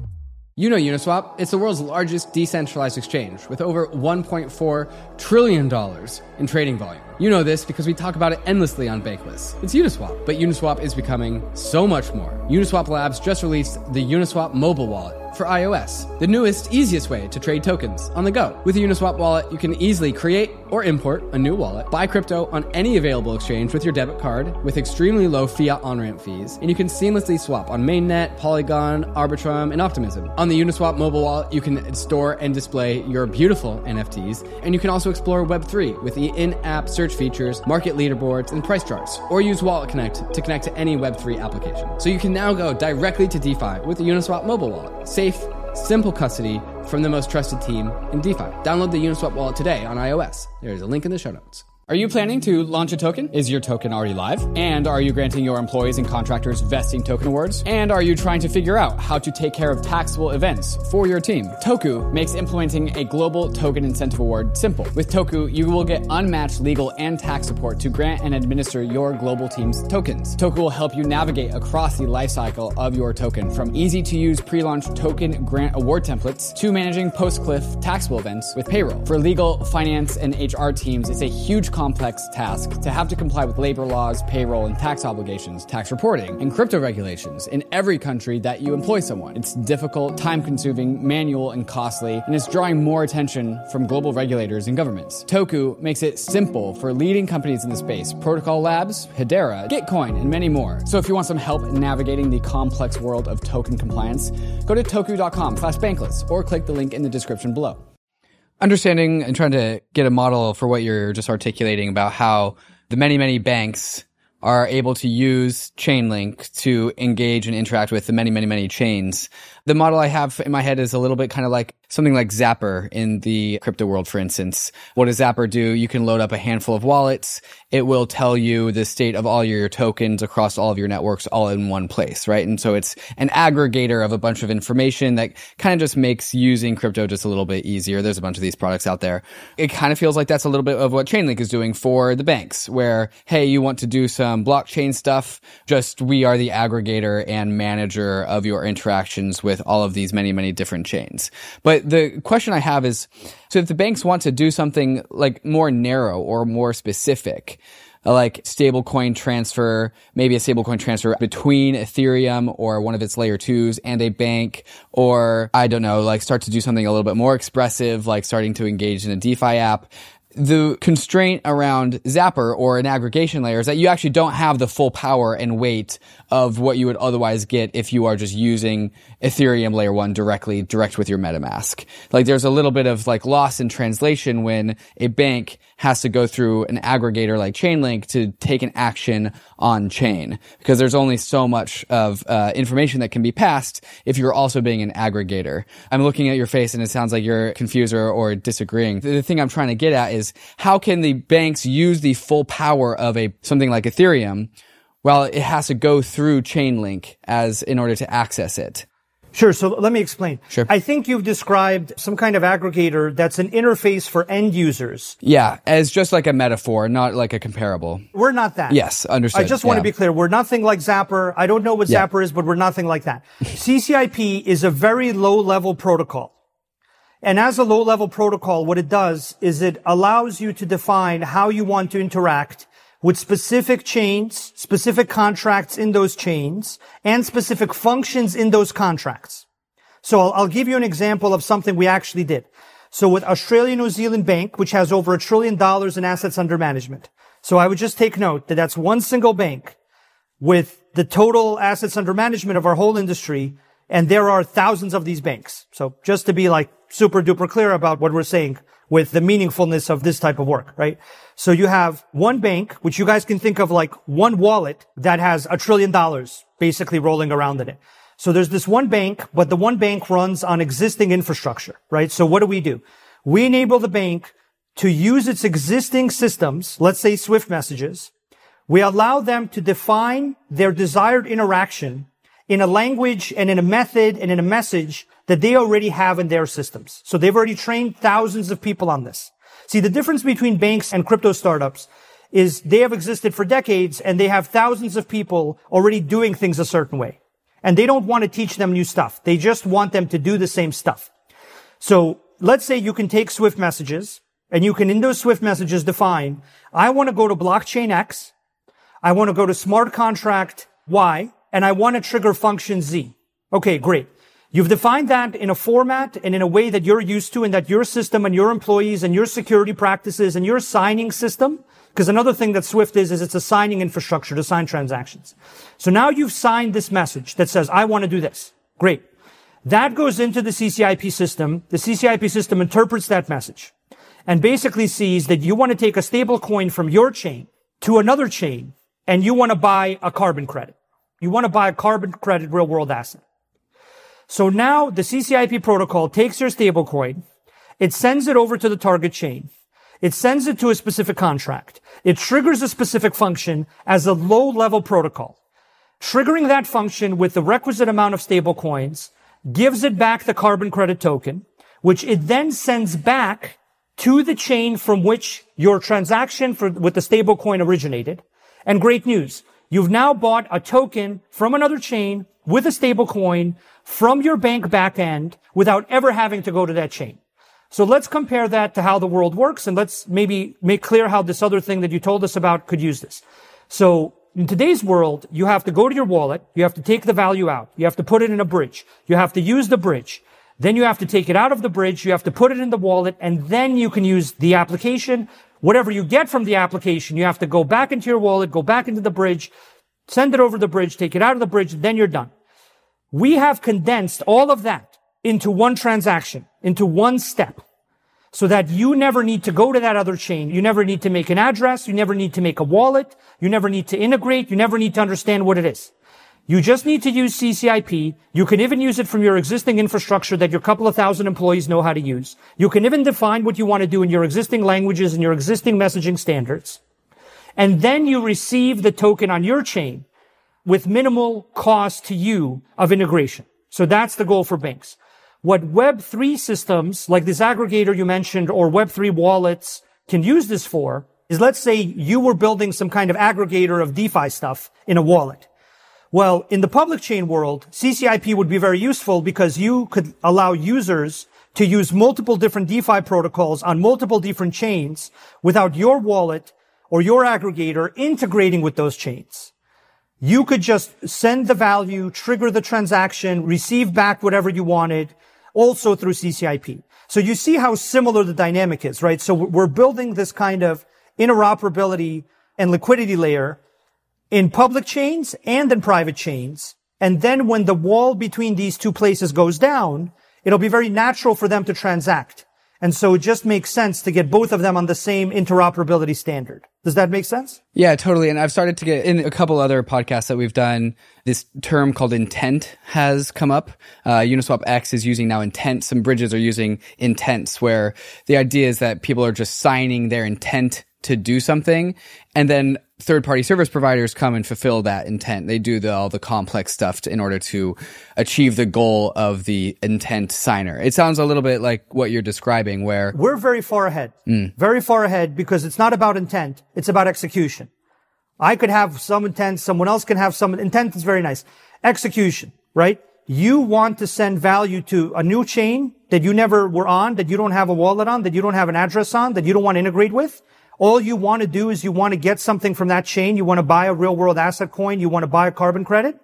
You know Uniswap. It's the world's largest decentralized exchange with over one point four trillion dollars in trading volume. You know this because we talk about it endlessly on Bankless. It's Uniswap, but Uniswap is becoming so much more. Uniswap Labs just released the Uniswap mobile wallet for iOS, the newest, easiest way to trade tokens on the go. With the Uniswap wallet, you can easily create or import a new wallet, buy crypto on any available exchange with your debit card with extremely low fiat on-ramp fees, and you can seamlessly swap on Mainnet, Polygon, Arbitrum, and Optimism. On the Uniswap mobile wallet, you can store and display your beautiful N F Ts, and you can also explore Web three with the in-app search features, market leaderboards, and price charts, or use Wallet Connect to connect to any Web three application. So you can now go directly to DeFi with the Uniswap mobile wallet. Safe, simple custody from the most trusted team in DeFi. Download the Uniswap wallet today on iOS. There's a link in the show notes. Are you planning to launch a token? Is your token already live? And are you granting your employees and contractors vesting token awards? And are you trying to figure out how to take care of taxable events for your team? Toku makes implementing a global token incentive award simple. With Toku, you will get unmatched legal and tax support to grant and administer your global team's tokens. Toku will help you navigate across the lifecycle of your token, from easy-to-use pre-launch token grant award templates to managing post-cliff taxable events with payroll. For legal, finance, and H R teams, it's a huge complex task to have to comply with labor laws, payroll and tax obligations, tax reporting, and crypto regulations in every country that you employ someone. It's difficult, time-consuming, manual, and costly, and it's drawing more attention from global regulators and governments. Toku makes it simple for leading companies in the space: Protocol Labs, Hedera, Gitcoin, and many more. So if you want some help navigating the complex world of token compliance, go to toku dot com slash bankless or click the link in the description below. Understanding and trying to get a model for what you're just articulating about how the many, many banks are able to use Chainlink to engage and interact with the many, many, many chains. The model I have in my head is a little bit kind of like something like Zapper in the crypto world, for instance. What does Zapper do? You can load up a handful of wallets. It will tell you the state of all your tokens across all of your networks all in one place, right? And so it's an aggregator of a bunch of information that kind of just makes using crypto just a little bit easier. There's a bunch of these products out there. It kind of feels like that's a little bit of what Chainlink is doing for the banks, where, hey, you want to do some blockchain stuff, just we are the aggregator and manager of your interactions with all of these many, many different chains. But the question I have is, so if the banks want to do something like more narrow or more specific, like stablecoin transfer, maybe a stablecoin transfer between Ethereum or one of its layer twos and a bank, or I don't know, like start to do something a little bit more expressive, like starting to engage in a DeFi app. The constraint around Zapper or an aggregation layer is that you actually don't have the full power and weight of what you would otherwise get if you are just using Ethereum layer one directly, direct with your MetaMask. Like there's a little bit of like loss in translation when a bank has to go through an aggregator like Chainlink to take an action on chain, because there's only so much of uh, information that can be passed if you're also being an aggregator. I'm looking at your face and it sounds like you're confused or, or disagreeing. The thing I'm trying to get at is, how can the banks use the full power of a something like Ethereum while it has to go through Chainlink as in order to access it? Sure. So let me explain. Sure. I think you've described some kind of aggregator that's an interface for end users. Yeah, as just like a metaphor, not like a comparable. We're not that. Yes, understood. I just want yeah. to be clear. We're nothing like Zapper. I don't know what yeah. Zapper is, but we're nothing like that. C C I P is a very low-level protocol. And as a low-level protocol, what it does is it allows you to define how you want to interact with specific chains, specific contracts in those chains, and specific functions in those contracts. So I'll, I'll give you an example of something we actually did. So with Australia New Zealand Bank, which has over a trillion dollars in assets under management. So I would just take note that that's one single bank with the total assets under management of our whole industry. And there are thousands of these banks. So just to be like super duper clear about what we're saying with the meaningfulness of this type of work, right? So you have one bank, which you guys can think of like one wallet that has a trillion dollars basically rolling around in it. So there's this one bank, but the one bank runs on existing infrastructure, right? So what do we do? We enable the bank to use its existing systems, let's say Swift messages. We allow them to define their desired interaction in a language and in a method and in a message that they already have in their systems. So they've already trained thousands of people on this. See, the difference between banks and crypto startups is they have existed for decades and they have thousands of people already doing things a certain way. And they don't want to teach them new stuff. They just want them to do the same stuff. So let's say you can take Swift messages and you can in those Swift messages define, I want to go to blockchain X, I want to go to smart contract Y, and I want to trigger function Z. Okay, great. You've defined that in a format and in a way that you're used to and that your system and your employees and your security practices and your signing system, because another thing that Swift is, is it's a signing infrastructure to sign transactions. So now you've signed this message that says, I want to do this. Great. That goes into the C C I P system. The C C I P system interprets that message and basically sees that you want to take a stable coin from your chain to another chain and you want to buy a carbon credit. You want to buy a carbon credit real world asset. So now the C C I P protocol takes your stablecoin, it sends it over to the target chain, it sends it to a specific contract, it triggers a specific function as a low-level protocol. Triggering that function with the requisite amount of stablecoins gives it back the carbon credit token, which it then sends back to the chain from which your transaction for, with the stablecoin originated. And great news, you've now bought a token from another chain with a stablecoin from your bank backend without ever having to go to that chain. So let's compare that to how the world works, and let's maybe make clear how this other thing that you told us about could use this. So in today's world, you have to go to your wallet, you have to take the value out, you have to put it in a bridge, you have to use the bridge, then you have to take it out of the bridge, you have to put it in the wallet, and then you can use the application. Whatever you get from the application, you have to go back into your wallet, go back into the bridge, send it over the bridge, take it out of the bridge, then you're done. We have condensed all of that into one transaction, into one step, so that you never need to go to that other chain. You never need to make an address. You never need to make a wallet. You never need to integrate. You never need to understand what it is. You just need to use C C I P. You can even use it from your existing infrastructure that your couple of thousand employees know how to use. You can even define what you want to do in your existing languages and your existing messaging standards. And then you receive the token on your chain with minimal cost to you of integration. So that's the goal for banks. What Web three systems, like this aggregator you mentioned, or Web three wallets can use this for is, let's say you were building some kind of aggregator of DeFi stuff in a wallet. Well, in the public chain world, C C I P would be very useful because you could allow users to use multiple different DeFi protocols on multiple different chains without your wallet or your aggregator integrating with those chains. You could just send the value, trigger the transaction, receive back whatever you wanted, also through C C I P. So you see how similar the dynamic is, right? So we're building this kind of interoperability and liquidity layer in public chains and in private chains. And then when the wall between these two places goes down, it'll be very natural for them to transact. And so it just makes sense to get both of them on the same interoperability standard. Does that make sense? Yeah, totally. And I've started to get in a couple other podcasts that we've done. This term called intent has come up. Uh, Uniswap X is using now intent. Some bridges are using intents, where the idea is that people are just signing their intent to do something, and then third-party service providers come and fulfill that intent. They do the, all the complex stuff to, in order to achieve the goal of the intent signer. It sounds a little bit like what you're describing, where we're very far ahead, mm. very far ahead, because it's not about intent. It's about execution. I could have some intent. Someone else can have some intent. Is very nice. Execution, right? You want to send value to a new chain that you never were on, that you don't have a wallet on, that you don't have an address on, that you don't want to integrate with. All you want to do is you want to get something from that chain. You want to buy a real world asset coin. You want to buy a carbon credit.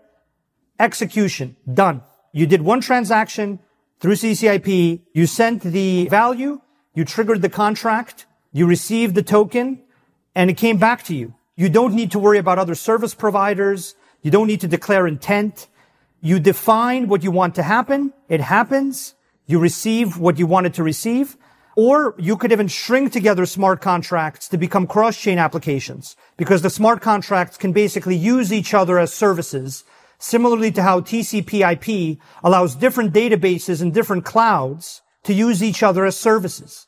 Execution. Done. You did one transaction through C C I P. You sent the value. You triggered the contract. You received the token, and it came back to you. You don't need to worry about other service providers. You don't need to declare intent. You define what you want to happen. It happens. You receive what you wanted to receive. Or you could even string together smart contracts to become cross-chain applications, because the smart contracts can basically use each other as services, similarly to how T C P I P allows different databases and different clouds to use each other as services.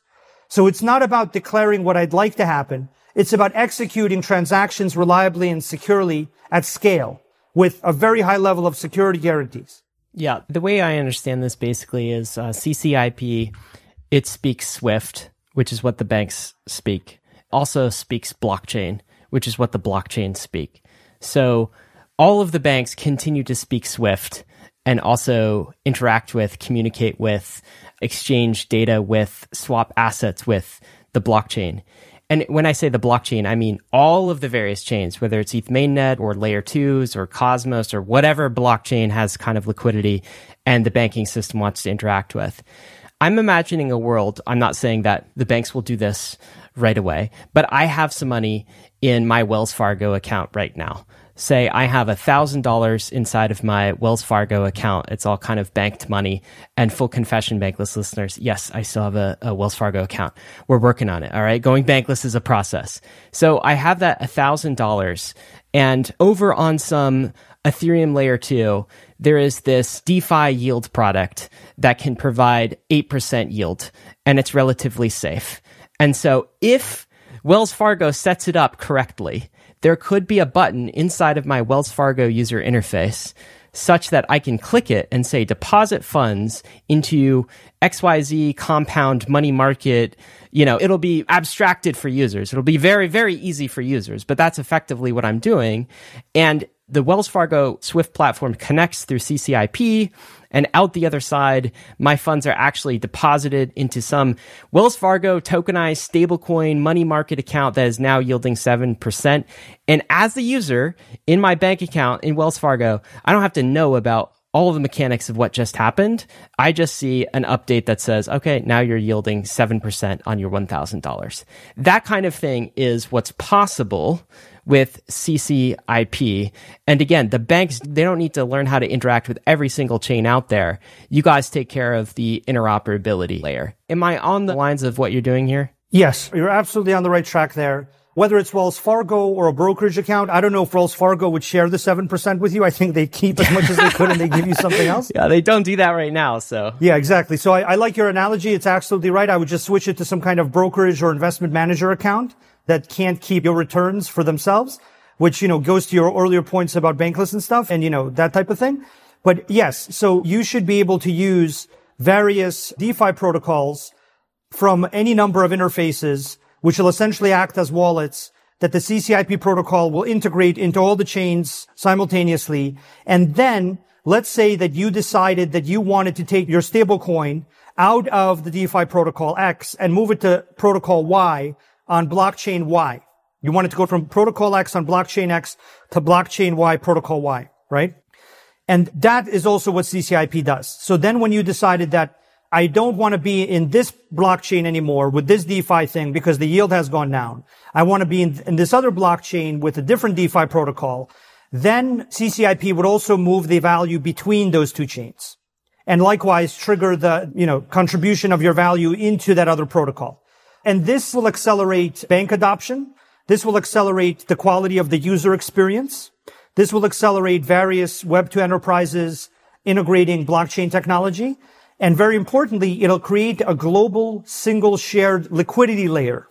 So it's not about declaring what I'd like to happen. It's about executing transactions reliably and securely at scale with a very high level of security guarantees. Yeah, the way I understand this basically is uh, C C I P, it speaks Swift, which is what the banks speak. Also speaks blockchain, which is what the blockchains speak. So all of the banks continue to speak Swift and also interact with, communicate with, exchange data with, swap assets with the blockchain. And when I say the blockchain, I mean all of the various chains, whether it's E T H mainnet or layer twos or Cosmos or whatever blockchain has kind of liquidity and the banking system wants to interact with. I'm imagining a world, I'm not saying that the banks will do this right away, but I have some money in my Wells Fargo account right now. Say I have one thousand dollars inside of my Wells Fargo account. It's all kind of banked money. And full confession, Bankless listeners, yes, I still have a, a Wells Fargo account. We're working on it, all right? Going bankless is a process. So I have that one thousand dollars. And over on some Ethereum layer two, there is this DeFi yield product that can provide eight percent yield, and it's relatively safe. And so if Wells Fargo sets it up correctly, there could be a button inside of my Wells Fargo user interface such that I can click it and say deposit funds into X Y Z compound money market. You know, it'll be abstracted for users. It'll be very, very easy for users, but that's effectively what I'm doing. And the Wells Fargo Swift platform connects through C C I P, and out the other side, my funds are actually deposited into some Wells Fargo tokenized stablecoin money market account that is now yielding seven percent. And as the user in my bank account in Wells Fargo, I don't have to know about all of the mechanics of what just happened. I just see an update that says, okay, now you're yielding seven percent on your one thousand dollars. That kind of thing is what's possible with C C I P. And again, the banks, they don't need to learn how to interact with every single chain out there. You guys take care of the interoperability layer. Am I on the lines of what you're doing here? Yes, you're absolutely on the right track there. Whether it's Wells Fargo or a brokerage account, I don't know if Wells Fargo would share the seven percent with you. I think they keep as much as they could and they give you something else. Yeah, they don't do that right now, so. Yeah, exactly. So I, I like your analogy. It's absolutely right. I would just switch it to some kind of brokerage or investment manager account that can't keep your returns for themselves, which, you know, goes to your earlier points about bankless and stuff and, you know, that type of thing. But yes, so you should be able to use various DeFi protocols from any number of interfaces, which will essentially act as wallets that the C C I P protocol will integrate into all the chains simultaneously. And then let's say that you decided that you wanted to take your stablecoin out of the DeFi protocol X and move it to protocol Y on blockchain Y. You wanted to go from protocol X on blockchain X to blockchain Y, protocol Y, right? And that is also what C C I P does. So then when you decided that I don't want to be in this blockchain anymore with this DeFi thing because the yield has gone down, I want to be in, in this other blockchain with a different DeFi protocol, then C C I P would also move the value between those two chains. And likewise trigger the, you know, contribution of your value into that other protocol. And this will accelerate bank adoption. This will accelerate the quality of the user experience. This will accelerate various Web two enterprises integrating blockchain technology. And very importantly, it'll create a global single shared liquidity layer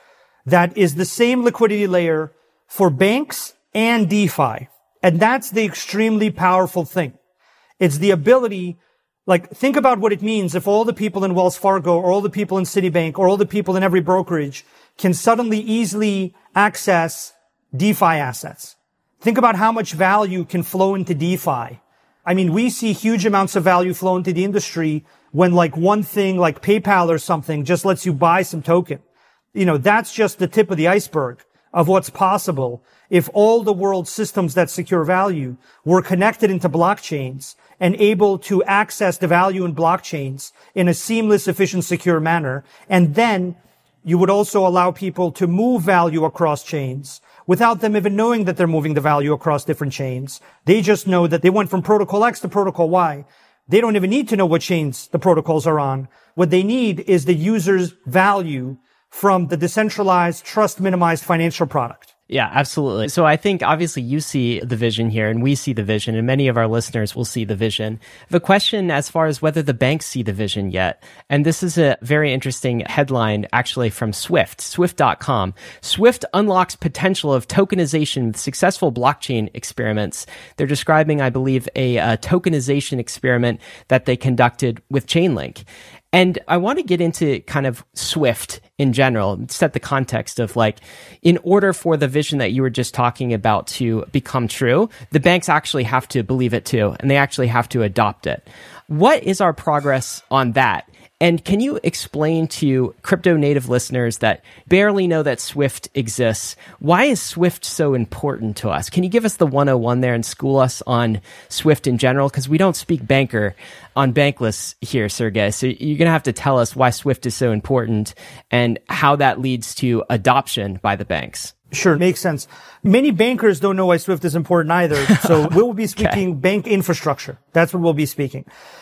that is the same liquidity layer for banks and DeFi. And that's the extremely powerful thing. It's the ability, like, think about what it means if all the people in Wells Fargo or all the people in Citibank or all the people in every brokerage can suddenly easily access DeFi assets. Think about how much value can flow into DeFi. I mean, we see huge amounts of value flow into the industry when like one thing like PayPal or something just lets you buy some token. You know, that's just the tip of the iceberg of what's possible if all the world's systems that secure value were connected into blockchains and able to access the value in blockchains in a seamless, efficient, secure manner. And then you would also allow people to move value across chains without them even knowing that they're moving the value across different chains. They just know that they went from protocol X to protocol Y. They don't even need to know what chains the protocols are on. What they need is the user's value from the decentralized, trust minimized financial product. Yeah, absolutely. So I think obviously you see the vision here and we see the vision and many of our listeners will see the vision. The question as far as whether the banks see the vision yet. And this is a very interesting headline actually from Swift, swift dot com. Swift unlocks potential of tokenization with successful blockchain experiments. They're describing, I believe, a, a tokenization experiment that they conducted with Chainlink. And I want to get into kind of Swift in general, set the context of like, in order for the vision that you were just talking about to become true, the banks actually have to believe it too, and they actually have to adopt it. What is our progress on that? And can you explain to crypto native listeners that barely know that Swift exists, why is Swift so important to us? Can you give us the one oh one there and school us on Swift in general? Because we don't speak banker on Bankless here, Sergey. So you're going to have to tell us why Swift is so important and how that leads to adoption by the banks. Sure, makes sense. Many bankers don't know why Swift is important either. So we'll be speaking okay. bank infrastructure. That's what we'll be speaking.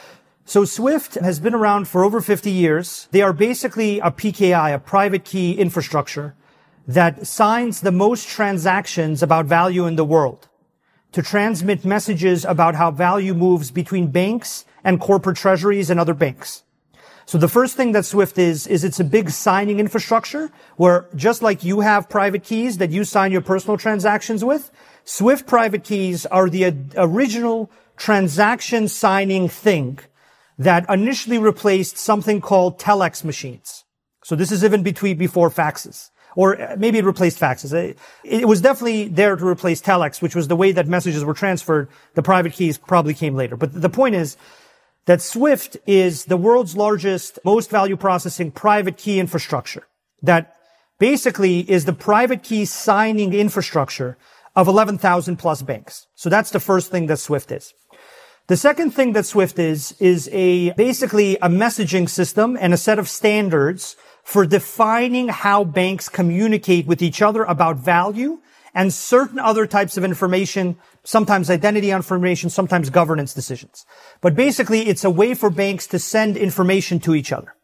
So Swift has been around for over fifty years. They are basically a P K I, a private key infrastructure that signs the most transactions about value in the world to transmit messages about how value moves between banks and corporate treasuries and other banks. So the first thing that Swift is, is it's a big signing infrastructure where just like you have private keys that you sign your personal transactions with, Swift private keys are the original transaction signing thing that initially replaced something called telex machines. So this is even between before faxes, or maybe it replaced faxes. It, it was definitely there to replace telex, which was the way that messages were transferred. The private keys probably came later. But the point is that Swift is the world's largest, most value processing private key infrastructure that basically is the private key signing infrastructure of eleven thousand plus banks. So that's the first thing that Swift is. The second thing that Swift is, is a, basically a messaging system and a set of standards for defining how banks communicate with each other about value and certain other types of information, sometimes identity information, sometimes governance decisions. But basically, it's a way for banks to send information to each other.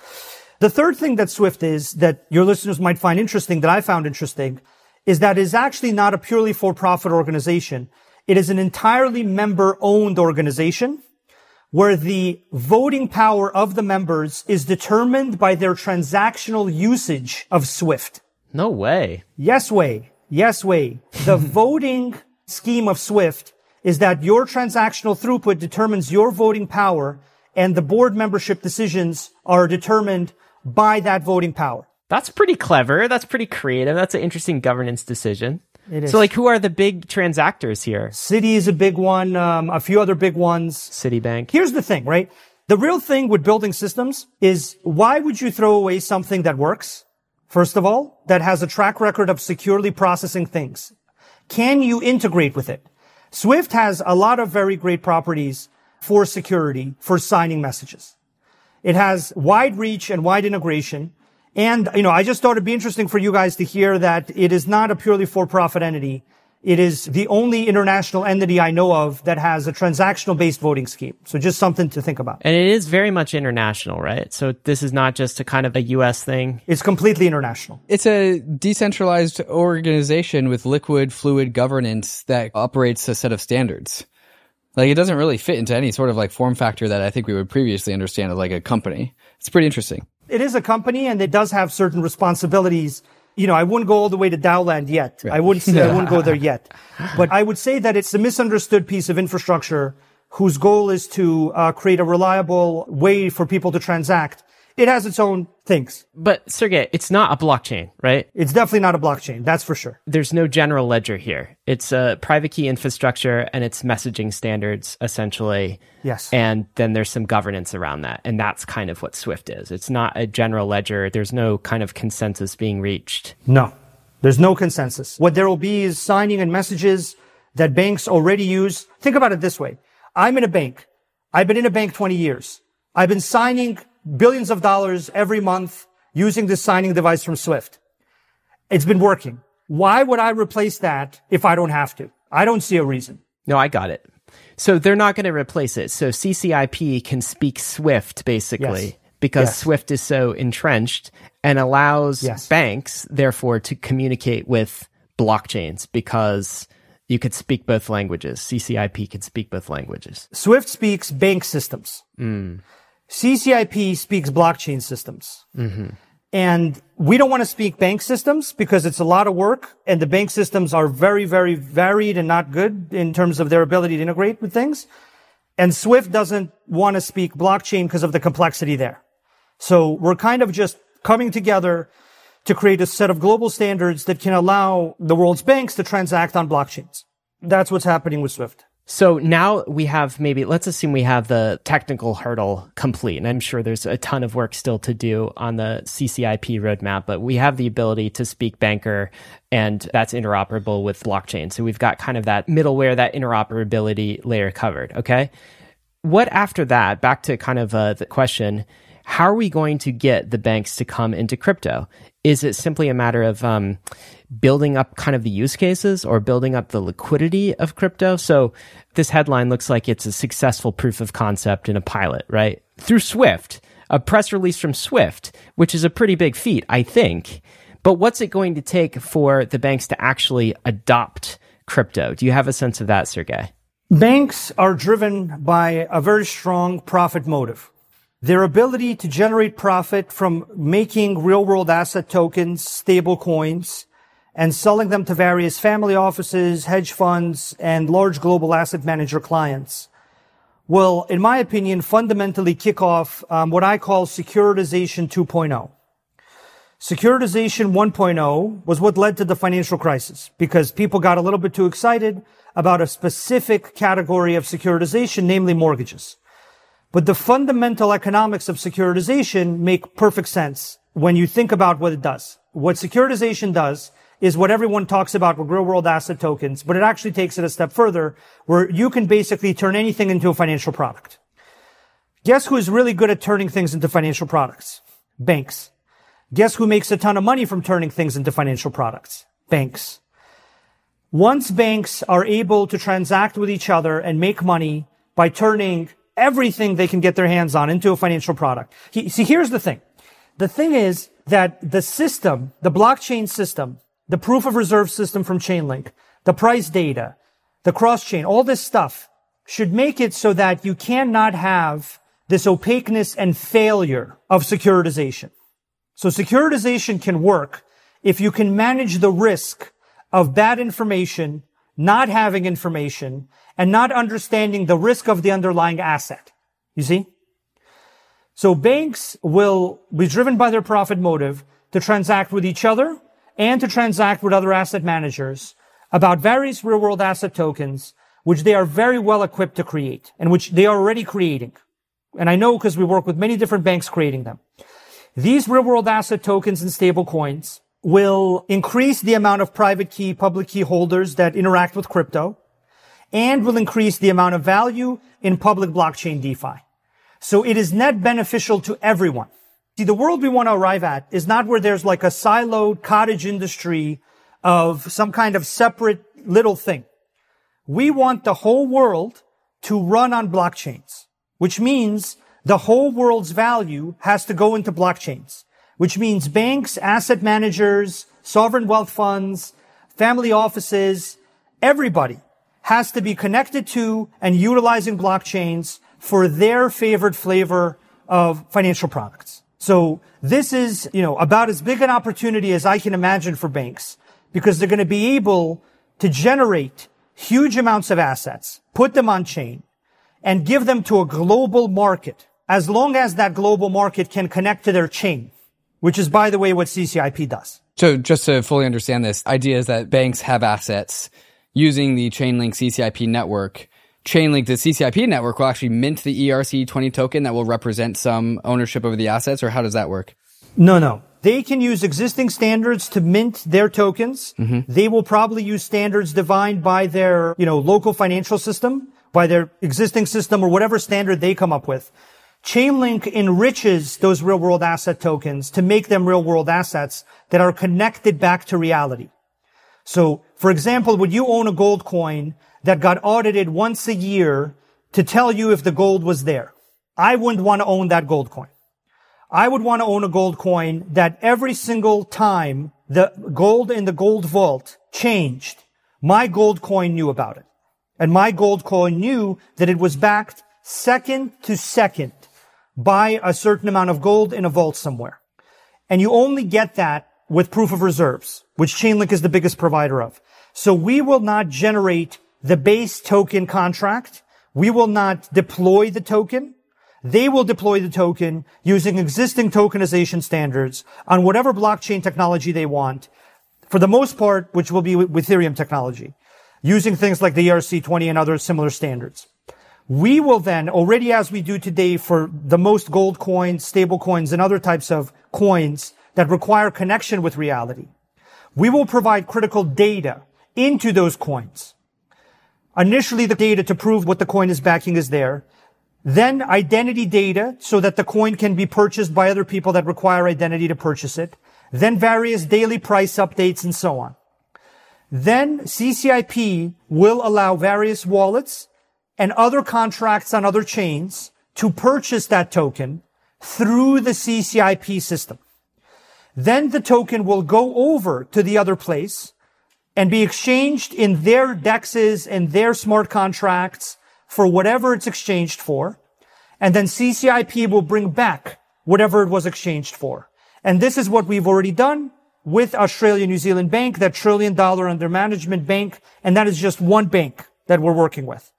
The third thing that Swift is, that your listeners might find interesting, that I found interesting, is that it's actually not a purely for-profit organization. It is an entirely member-owned organization where the voting power of the members is determined by their transactional usage of Swift. No way. Yes way. Yes way. The voting scheme of Swift is that your transactional throughput determines your voting power, and the board membership decisions are determined by that voting power. That's pretty clever. That's pretty creative. That's an interesting governance decision. It is. So, like, who are the big transactors here? Citi is a big one, um, a few other big ones. Citibank. Here's the thing, right? The real thing with building systems is why would you throw away something that works? First of all, that has a track record of securely processing things. Can you integrate with it? Swift has a lot of very great properties for security, for signing messages. It has wide reach and wide integration. And, you know, I just thought it'd be interesting for you guys to hear that it is not a purely for-profit entity. It is the only international entity I know of that has a transactional-based voting scheme. So just something to think about. And it is very much international, right? So this is not just a kind of a U S thing. It's completely international. It's a decentralized organization with liquid, fluid governance that operates a set of standards. Like, it doesn't really fit into any sort of like form factor that I think we would previously understand of like a company. It's pretty interesting. It is a company, and it does have certain responsibilities. You know, I wouldn't go all the way to Dowland yet. Right. I wouldn't say, I wouldn't go there yet. But I would say that it's a misunderstood piece of infrastructure whose goal is to uh, create a reliable way for people to transact. It has its own things. But Sergey, it's not a blockchain, right? It's definitely not a blockchain. That's for sure. There's no general ledger here. It's a private key infrastructure and it's messaging standards, essentially. Yes. And then there's some governance around that. And that's kind of what Swift is. It's not a general ledger. There's no kind of consensus being reached. No, there's no consensus. What there will be is signing and messages that banks already use. Think about it this way. I'm in a bank. I've been in a bank twenty years. I've been signing billions of dollars every month using this signing device from Swift. It's been working. Why would I replace that if I don't have to? I don't see a reason. No, I got it. So they're not going to replace it. So C C I P can speak Swift, basically, yes. because yes. Swift is so entrenched and allows yes. banks, therefore, to communicate with blockchains because you could speak both languages. C C I P can speak both languages. Swift speaks bank systems. Mm. C C I P speaks blockchain systems. Mm-hmm. And we don't want to speak bank systems because it's a lot of work, and the bank systems are very, very varied and not good in terms of their ability to integrate with things. And Swift doesn't want to speak blockchain because of the complexity there. So we're kind of just coming together to create a set of global standards that can allow the world's banks to transact on blockchains. That's what's happening with Swift. So now we have maybe, let's assume we have the technical hurdle complete. And I'm sure there's a ton of work still to do on the C C I P roadmap, but we have the ability to speak banker, and that's interoperable with blockchain. So we've got kind of that middleware, that interoperability layer covered. Okay. What after that, back to kind of uh, the question, how are we going to get the banks to come into crypto? Is it simply a matter of um, building up kind of the use cases or building up the liquidity of crypto? So this headline looks like it's a successful proof of concept in a pilot, right? Through Swift, a press release from Swift, which is a pretty big feat, I think. But what's it going to take for the banks to actually adopt crypto? Do you have a sense of that, Sergey? Banks are driven by a very strong profit motive. Their ability to generate profit from making real-world asset tokens, stable coins, and selling them to various family offices, hedge funds, and large global asset manager clients will, in my opinion, fundamentally kick off um, what I call securitization two point oh. Securitization one point oh was what led to the financial crisis because people got a little bit too excited about a specific category of securitization, namely mortgages. But the fundamental economics of securitization make perfect sense when you think about what it does. What securitization does is what everyone talks about with real-world asset tokens, but it actually takes it a step further where you can basically turn anything into a financial product. Guess who's really good at turning things into financial products? Banks. Guess who makes a ton of money from turning things into financial products? Banks. Once banks are able to transact with each other and make money by turning everything they can get their hands on into a financial product. He, see, here's the thing. The thing is that the system, the blockchain system, the proof of reserve system from Chainlink, the price data, the cross-chain, all this stuff should make it so that you cannot have this opaqueness and failure of securitization. So securitization can work if you can manage the risk of bad information, not having information, and not understanding the risk of the underlying asset. You see? So banks will be driven by their profit motive to transact with each other and to transact with other asset managers about various real-world asset tokens, which they are very well equipped to create and which they are already creating. And I know because we work with many different banks creating them. These real-world asset tokens and stable coins will increase the amount of private key, public key holders that interact with crypto, and will increase the amount of value in public blockchain DeFi. So it is net beneficial to everyone. See, the world we want to arrive at is not where there's like a siloed cottage industry of some kind of separate little thing. We want the whole world to run on blockchains, which means the whole world's value has to go into blockchains, which means banks, asset managers, sovereign wealth funds, family offices, everybody has to be connected to and utilizing blockchains for their favorite flavor of financial products. So this is, you know, about as big an opportunity as I can imagine for banks because they're going to be able to generate huge amounts of assets, put them on chain, and give them to a global market as long as that global market can connect to their chain, which is, by the way, what C C I P does. So just to fully understand this, idea is that banks have assets using the Chainlink C C I P network. Chainlink, the C C I P network, will actually mint the E R C twenty token that will represent some ownership over the assets, or how does that work? No, no. They can use existing standards to mint their tokens. Mm-hmm. They will probably use standards defined by their, you know, local financial system, by their existing system or whatever standard they come up with. Chainlink enriches those real-world asset tokens to make them real-world assets that are connected back to reality. So, for example, would you own a gold coin that got audited once a year to tell you if the gold was there? I wouldn't want to own that gold coin. I would want to own a gold coin that every single time the gold in the gold vault changed, my gold coin knew about it. And my gold coin knew that it was backed second to second by a certain amount of gold in a vault somewhere. And you only get that with proof of reserves, which Chainlink is the biggest provider of. So we will not generate the base token contract. We will not deploy the token. They will deploy the token using existing tokenization standards on whatever blockchain technology they want, for the most part, which will be with Ethereum technology, using things like the E R C twenty and other similar standards. We will then, already as we do today for the most gold coins, stable coins, and other types of coins that require connection with reality, we will provide critical data into those coins. Initially, the data to prove what the coin is backing is there. Then identity data so that the coin can be purchased by other people that require identity to purchase it. Then various daily price updates and so on. Then C C I P will allow various wallets and other contracts on other chains to purchase that token through the C C I P system. Then the token will go over to the other place and be exchanged in their D E Xs and their smart contracts for whatever it's exchanged for. And then C C I P will bring back whatever it was exchanged for. And this is what we've already done with Australia New Zealand Bank, that trillion dollar under management bank. And that is just one bank that we're working with.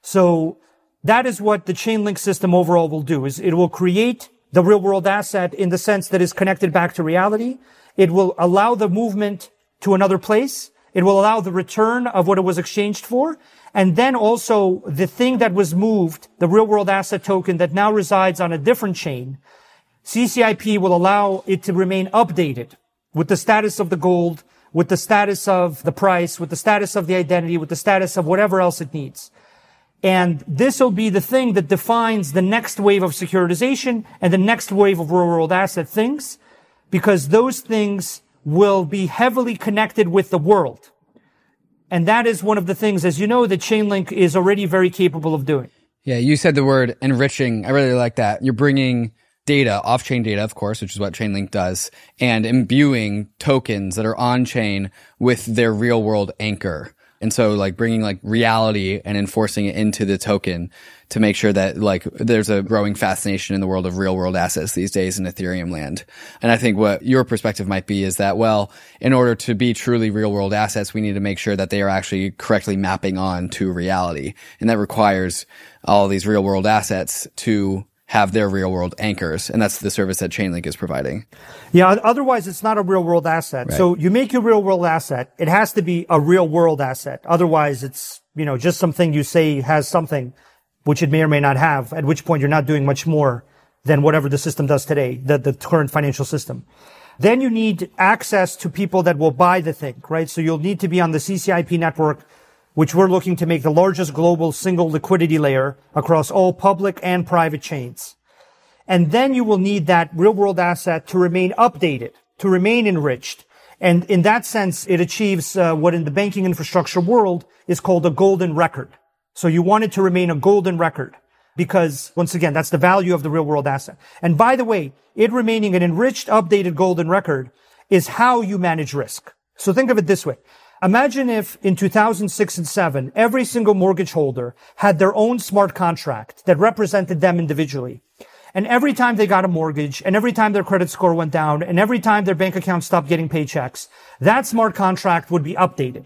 So that is what the Chainlink system overall will do, is it will create the real world asset in the sense that is connected back to reality. It will allow the movement to another place. It will allow the return of what it was exchanged for. And then also the thing that was moved, the real world asset token that now resides on a different chain, C C I P will allow it to remain updated with the status of the gold, with the status of the price, with the status of the identity, with the status of whatever else it needs. And this will be the thing that defines the next wave of securitization and the next wave of real world asset things, because those things will be heavily connected with the world. And that is one of the things, as you know, that Chainlink is already very capable of doing. Yeah, you said the word enriching. I really like that. You're bringing data, off-chain data, of course, which is what Chainlink does, and imbuing tokens that are on-chain with their real-world anchor. And so like bringing like reality and enforcing it into the token to make sure that like there's a growing fascination in the world of real world assets these days in Ethereum land. And I think what your perspective might be is that, well, in order to be truly real world assets, we need to make sure that they are actually correctly mapping on to reality. And that requires all these real world assets to have their real world anchors. And that's the service that Chainlink is providing. Yeah. Otherwise, it's not a real world asset. Right. So you make a real world asset. It has to be a real world asset. Otherwise, it's, you know, just something you say has something which it may or may not have, at which point you're not doing much more than whatever the system does today, the, the current financial system. Then you need access to people that will buy the thing, right? So you'll need to be on the C C I P network, which we're looking to make the largest global single liquidity layer across all public and private chains. And then you will need that real world asset to remain updated, to remain enriched. And in that sense, it achieves uh, what in the banking infrastructure world is called a golden record. So you want it to remain a golden record because, once again, that's the value of the real world asset. And by the way, it remaining an enriched, updated golden record is how you manage risk. So think of it this way. Imagine if in two thousand six and seven, every single mortgage holder had their own smart contract that represented them individually. And every time they got a mortgage, and every time their credit score went down, and every time their bank account stopped getting paychecks, that smart contract would be updated.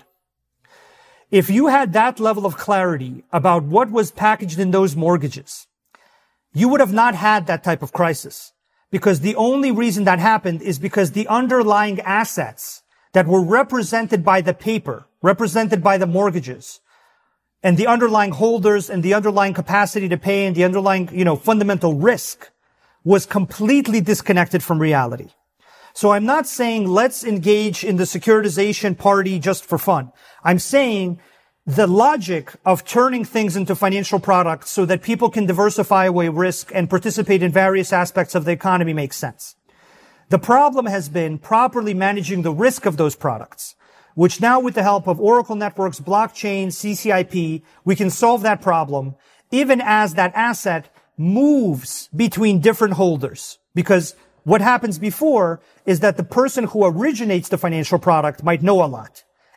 If you had that level of clarity about what was packaged in those mortgages, you would have not had that type of crisis. Because the only reason that happened is because the underlying assets that were represented by the paper, represented by the mortgages, and the underlying holders and the underlying capacity to pay and the underlying, you know, fundamental risk was completely disconnected from reality. So I'm not saying let's engage in the securitization party just for fun. I'm saying the logic of turning things into financial products so that people can diversify away risk and participate in various aspects of the economy makes sense. The problem has been properly managing the risk of those products, which now with the help of Oracle Networks, blockchain, C C I P, we can solve that problem even as that asset moves between different holders. Because what happens before is that the person who originates the financial product might know a lot.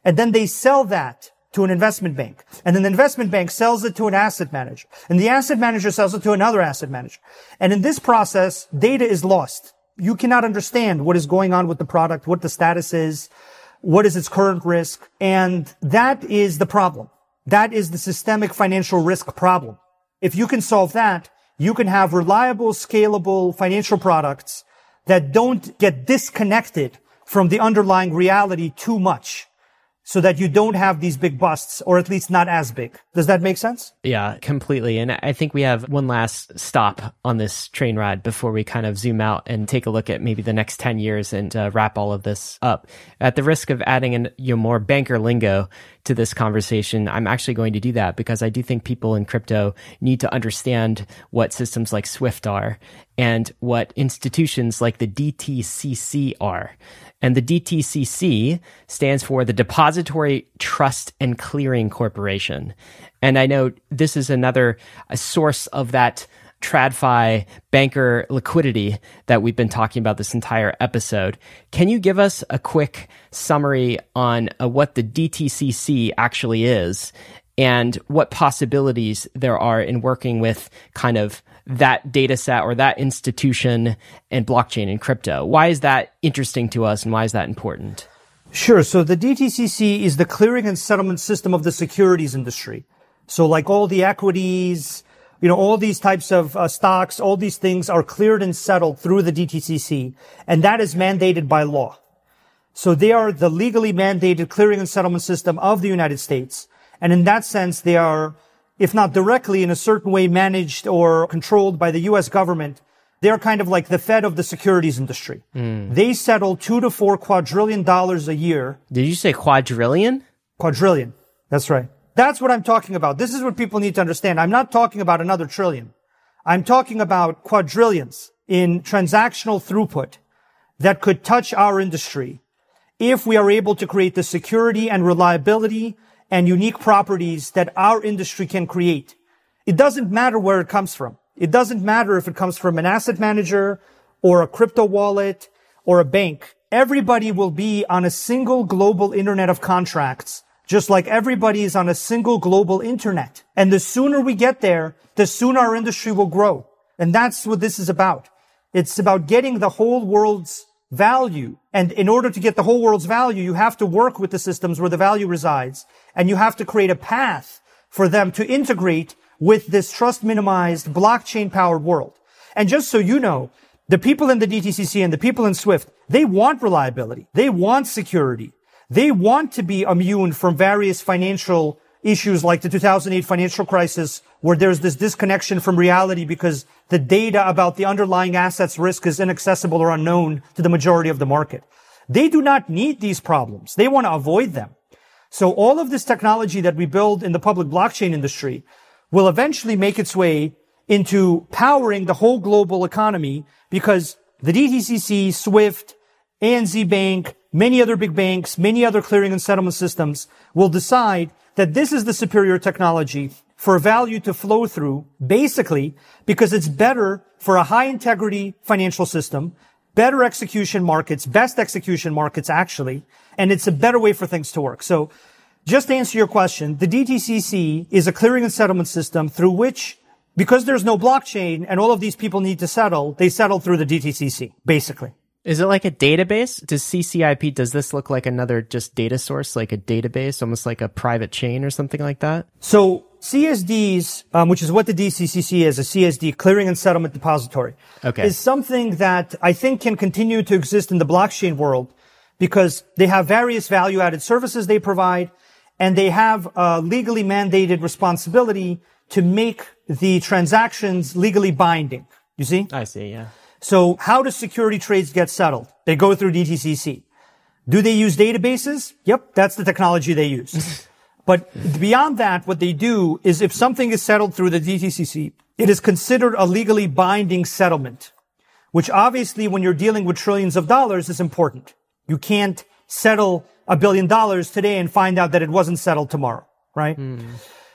And then they sell that to an investment bank. And then the investment bank sells it to an asset manager. And the asset manager sells it to another asset manager. And in this process, data is lost. You cannot understand what is going on with the product, what the status is, what is its current risk. And that is the problem. That is the systemic financial risk problem. If you can solve that, you can have reliable, scalable financial products that don't get disconnected from the underlying reality too much, so that you don't have these big busts, or at least not as big. Does that make sense? Yeah, completely. And I think we have one last stop on this train ride before we kind of zoom out and take a look at maybe the next ten years and uh, wrap all of this up. At the risk of adding in you know, more banker lingo to this conversation, I'm actually going to do that because I do think people in crypto need to understand what systems like SWIFT are and what institutions like the D T C C are. And the D T C C stands for the Depository Trust and Clearing Corporation. And I know this is another a source of that TradFi banker liquidity that we've been talking about this entire episode. Can you give us a quick summary on uh, what the D T C C actually is and what possibilities there are in working with kind of that data set or that institution and blockchain and crypto? Why is that interesting to us and why is that important? Sure. So the D T C C is the clearing and settlement system of the securities industry. So like all the equities, you know, all these types of uh, stocks, all these things are cleared and settled through the D T C C, and that is mandated by law. So they are the legally mandated clearing and settlement system of the United States. And in that sense, they are, if not directly, in a certain way managed or controlled by the U S government. They're kind of like the Fed of the securities industry. Mm. They settle two to four quadrillion dollars a year. Did you say quadrillion? Quadrillion. That's right. That's what I'm talking about. This is what people need to understand. I'm not talking about another trillion. I'm talking about quadrillions in transactional throughput that could touch our industry if we are able to create the security and reliability and unique properties that our industry can create. It doesn't matter where it comes from. It doesn't matter if it comes from an asset manager or a crypto wallet or a bank. Everybody will be on a single global internet of contracts, just like everybody is on a single global internet. And the sooner we get there, the sooner our industry will grow. And that's what this is about. It's about getting the whole world's value. And in order to get the whole world's value, you have to work with the systems where the value resides. And you have to create a path for them to integrate with this trust minimized blockchain powered world. And just so you know, the people in the D T C C and the people in SWIFT, they want reliability. They want security. They want to be immune from various financial issues like the two thousand eight financial crisis, where there's this disconnection from reality because the data about the underlying assets risk is inaccessible or unknown to the majority of the market. They do not need these problems. They want to avoid them. So all of this technology that we build in the public blockchain industry will eventually make its way into powering the whole global economy, because the D T C C, SWIFT, A N Z Bank, many other big banks, many other clearing and settlement systems will decide that this is the superior technology for value to flow through, basically because it's better for a high integrity financial system, better execution markets, best execution markets actually, and it's a better way for things to work. So just to answer your question, the D T C C is a clearing and settlement system through which, because there's no blockchain and all of these people need to settle, they settle through the D T C C, basically. Is it like a database? Does C C I P, does this look like another just data source, like a database, almost like a private chain or something like that? So C S Ds, um, which is what the D T C C is, a C S D, Clearing and Settlement Depository, okay, is something that I think can continue to exist in the blockchain world because they have various value-added services they provide, and they have a legally mandated responsibility to make the transactions legally binding. You see? I see, yeah. So how do security trades get settled? They go through D T C C. Do they use databases? Yep, that's the technology they use. But beyond that, what they do is if something is settled through the D T C C, it is considered a legally binding settlement, which obviously when you're dealing with trillions of dollars is important. You can't settle a billion dollars today and find out that it wasn't settled tomorrow, right? Mm.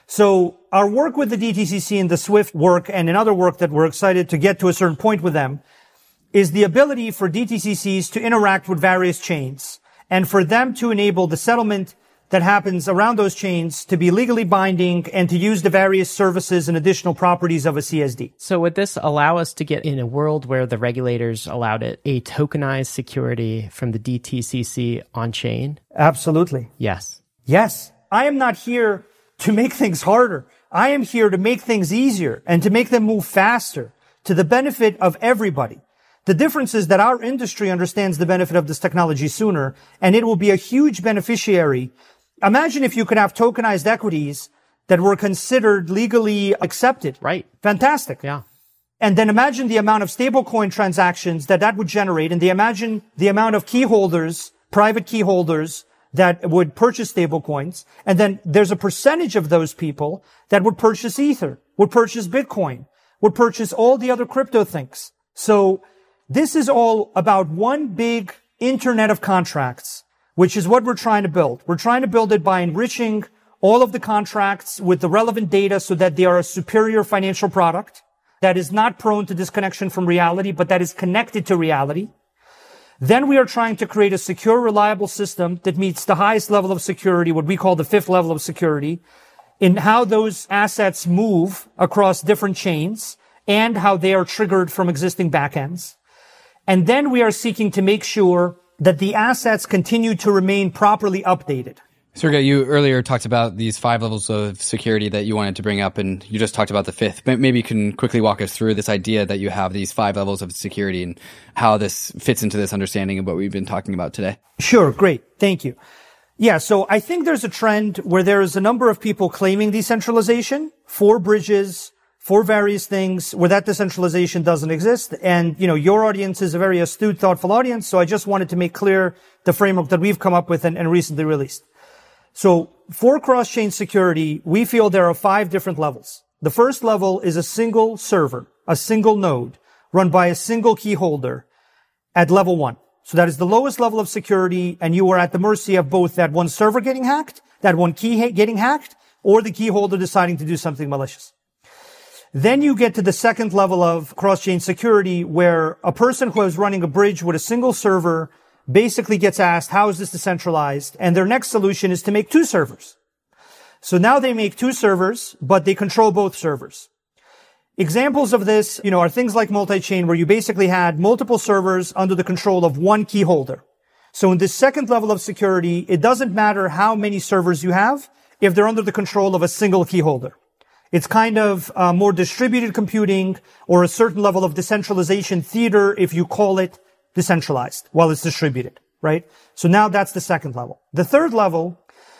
So our work with the D T C C and the SWIFT work and another work that we're excited to get to a certain point with them is the ability for D T C Cs to interact with various chains and for them to enable the settlement that happens around those chains to be legally binding and to use the various services and additional properties of a C S D. So would this allow us to get in a world where the regulators allowed it, a tokenized security from the D T C C on chain? Absolutely. Yes. Yes. I am not here to make things harder. I am here to make things easier and to make them move faster to the benefit of everybody. The difference is that our industry understands the benefit of this technology sooner, and it will be a huge beneficiary. Imagine if you could have tokenized equities that were considered legally accepted. Right. Fantastic. Yeah. And then imagine the amount of stablecoin transactions that that would generate, and the imagine the amount of key holders, private key holders, that would purchase stablecoins. And then there's a percentage of those people that would purchase Ether, would purchase Bitcoin, would purchase all the other crypto things. So this is all about one big internet of contracts, which is what we're trying to build. We're trying to build it by enriching all of the contracts with the relevant data so that they are a superior financial product that is not prone to disconnection from reality, but that is connected to reality. Then we are trying to create a secure, reliable system that meets the highest level of security, what we call the fifth level of security, in how those assets move across different chains and how they are triggered from existing backends. And then we are seeking to make sure that the assets continue to remain properly updated. Sergey, you earlier talked about these five levels of security that you wanted to bring up, and you just talked about the fifth. But maybe you can quickly walk us through this idea that you have these five levels of security and how this fits into this understanding of what we've been talking about today. Sure. Great. Thank you. Yeah. So I think there's a trend where there is a number of people claiming decentralization for bridges, for various things where that decentralization doesn't exist. And, you know, your audience is a very astute, thoughtful audience. So I just wanted to make clear the framework that we've come up with and, and recently released. So for cross-chain security, we feel there are five different levels. The first level is a single server, a single node run by a single key holder at level one. So that is the lowest level of security, and you are at the mercy of both that one server getting hacked, that one key ha- getting hacked, or the key holder deciding to do something malicious. Then you get to the second level of cross-chain security, where a person who is running a bridge with a single server basically gets asked, how is this decentralized? And their next solution is to make two servers. So now they make two servers, but they control both servers. Examples of this, you know, are things like multi-chain, where you basically had multiple servers under the control of one key holder. So in this second level of security, it doesn't matter how many servers you have if they're under the control of a single key holder. It's kind of uh, more distributed computing, or a certain level of decentralization theater if you call it decentralized while it's distributed, right? So now that's the second level. The third level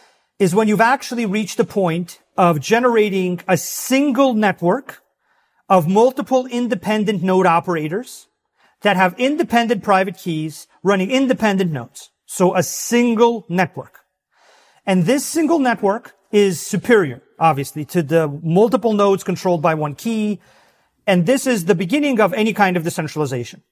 is when you've actually reached the point of generating a single network of multiple independent node operators that have independent private keys running independent nodes. So a single network. And this single network is superior, obviously, to the multiple nodes controlled by one key. And this is the beginning of any kind of decentralization.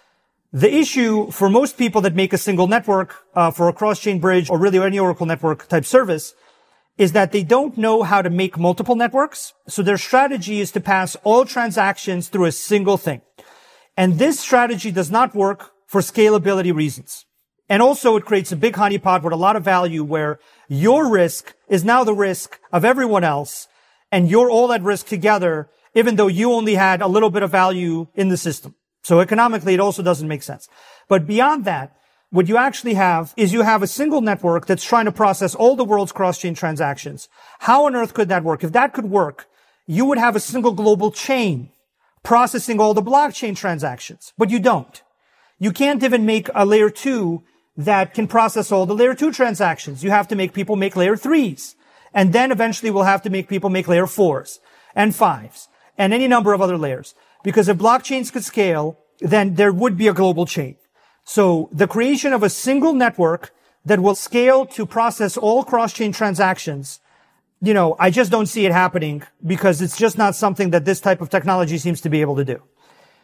The issue for most people that make a single network uh, for a cross-chain bridge, or really any Oracle network type service, is that they don't know how to make multiple networks. So their strategy is to pass all transactions through a single thing. And this strategy does not work for scalability reasons. And also it creates a big honeypot with a lot of value, where your risk is now the risk of everyone else, and you're all at risk together, even though you only had a little bit of value in the system. So economically, it also doesn't make sense. But beyond that, what you actually have is you have a single network that's trying to process all the world's cross-chain transactions. How on earth could that work? If that could work, you would have a single global chain processing all the blockchain transactions. But you don't. You can't even make a layer two that can process all the layer two transactions. You have to make people make layer threes. And then eventually we'll have to make people make layer fours and fives and any number of other layers. Because if blockchains could scale, then there would be a global chain. So the creation of a single network that will scale to process all cross-chain transactions, you know, I just don't see it happening, because it's just not something that this type of technology seems to be able to do.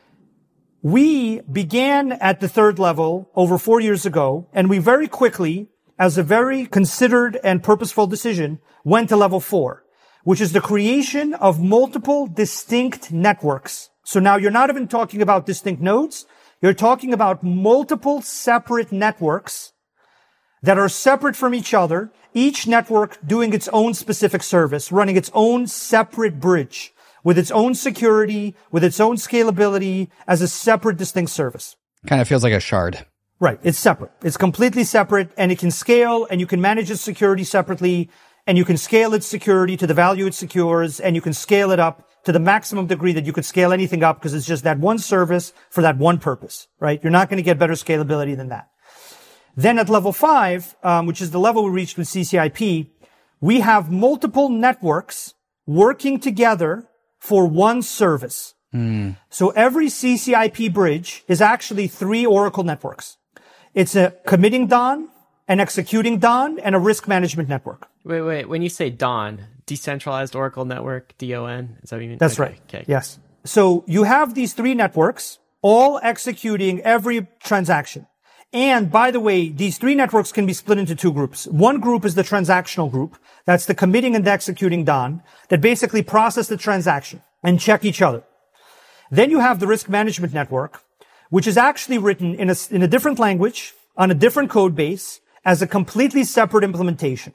We began at the third level over four years ago, and we very quickly, as a very considered and purposeful decision, went to level four, which is the creation of multiple distinct networks. So now you're not even talking about distinct nodes. You're talking about multiple separate networks that are separate from each other, each network doing its own specific service, running its own separate bridge with its own security, with its own scalability as a separate, distinct service. Kind of feels like a shard. Right. It's separate. It's completely separate, and it can scale, and you can manage its security separately, and you can scale its security to the value it secures, and you can scale it up to the maximum degree that you could scale anything up because it's just that one service for that one purpose, right? You're not going to get better scalability than that. Then at level five, um, which is the level we reached with C C I P, we have multiple networks working together for one service. Mm. So every C C I P bridge is actually three Oracle networks. It's a committing D O N, an executing D O N, and a risk management network. Wait, wait. When you say D O N, Decentralized Oracle Network, D O N, is that what you mean? That's okay. right. Okay. Yes. So you have these three networks all executing every transaction. And by the way, these three networks can be split into two groups. One group is the transactional group. That's the committing and the executing D O N that basically process the transaction and check each other. Then you have the risk management network, which is actually written in a, in a different language on a different code base as a completely separate implementation.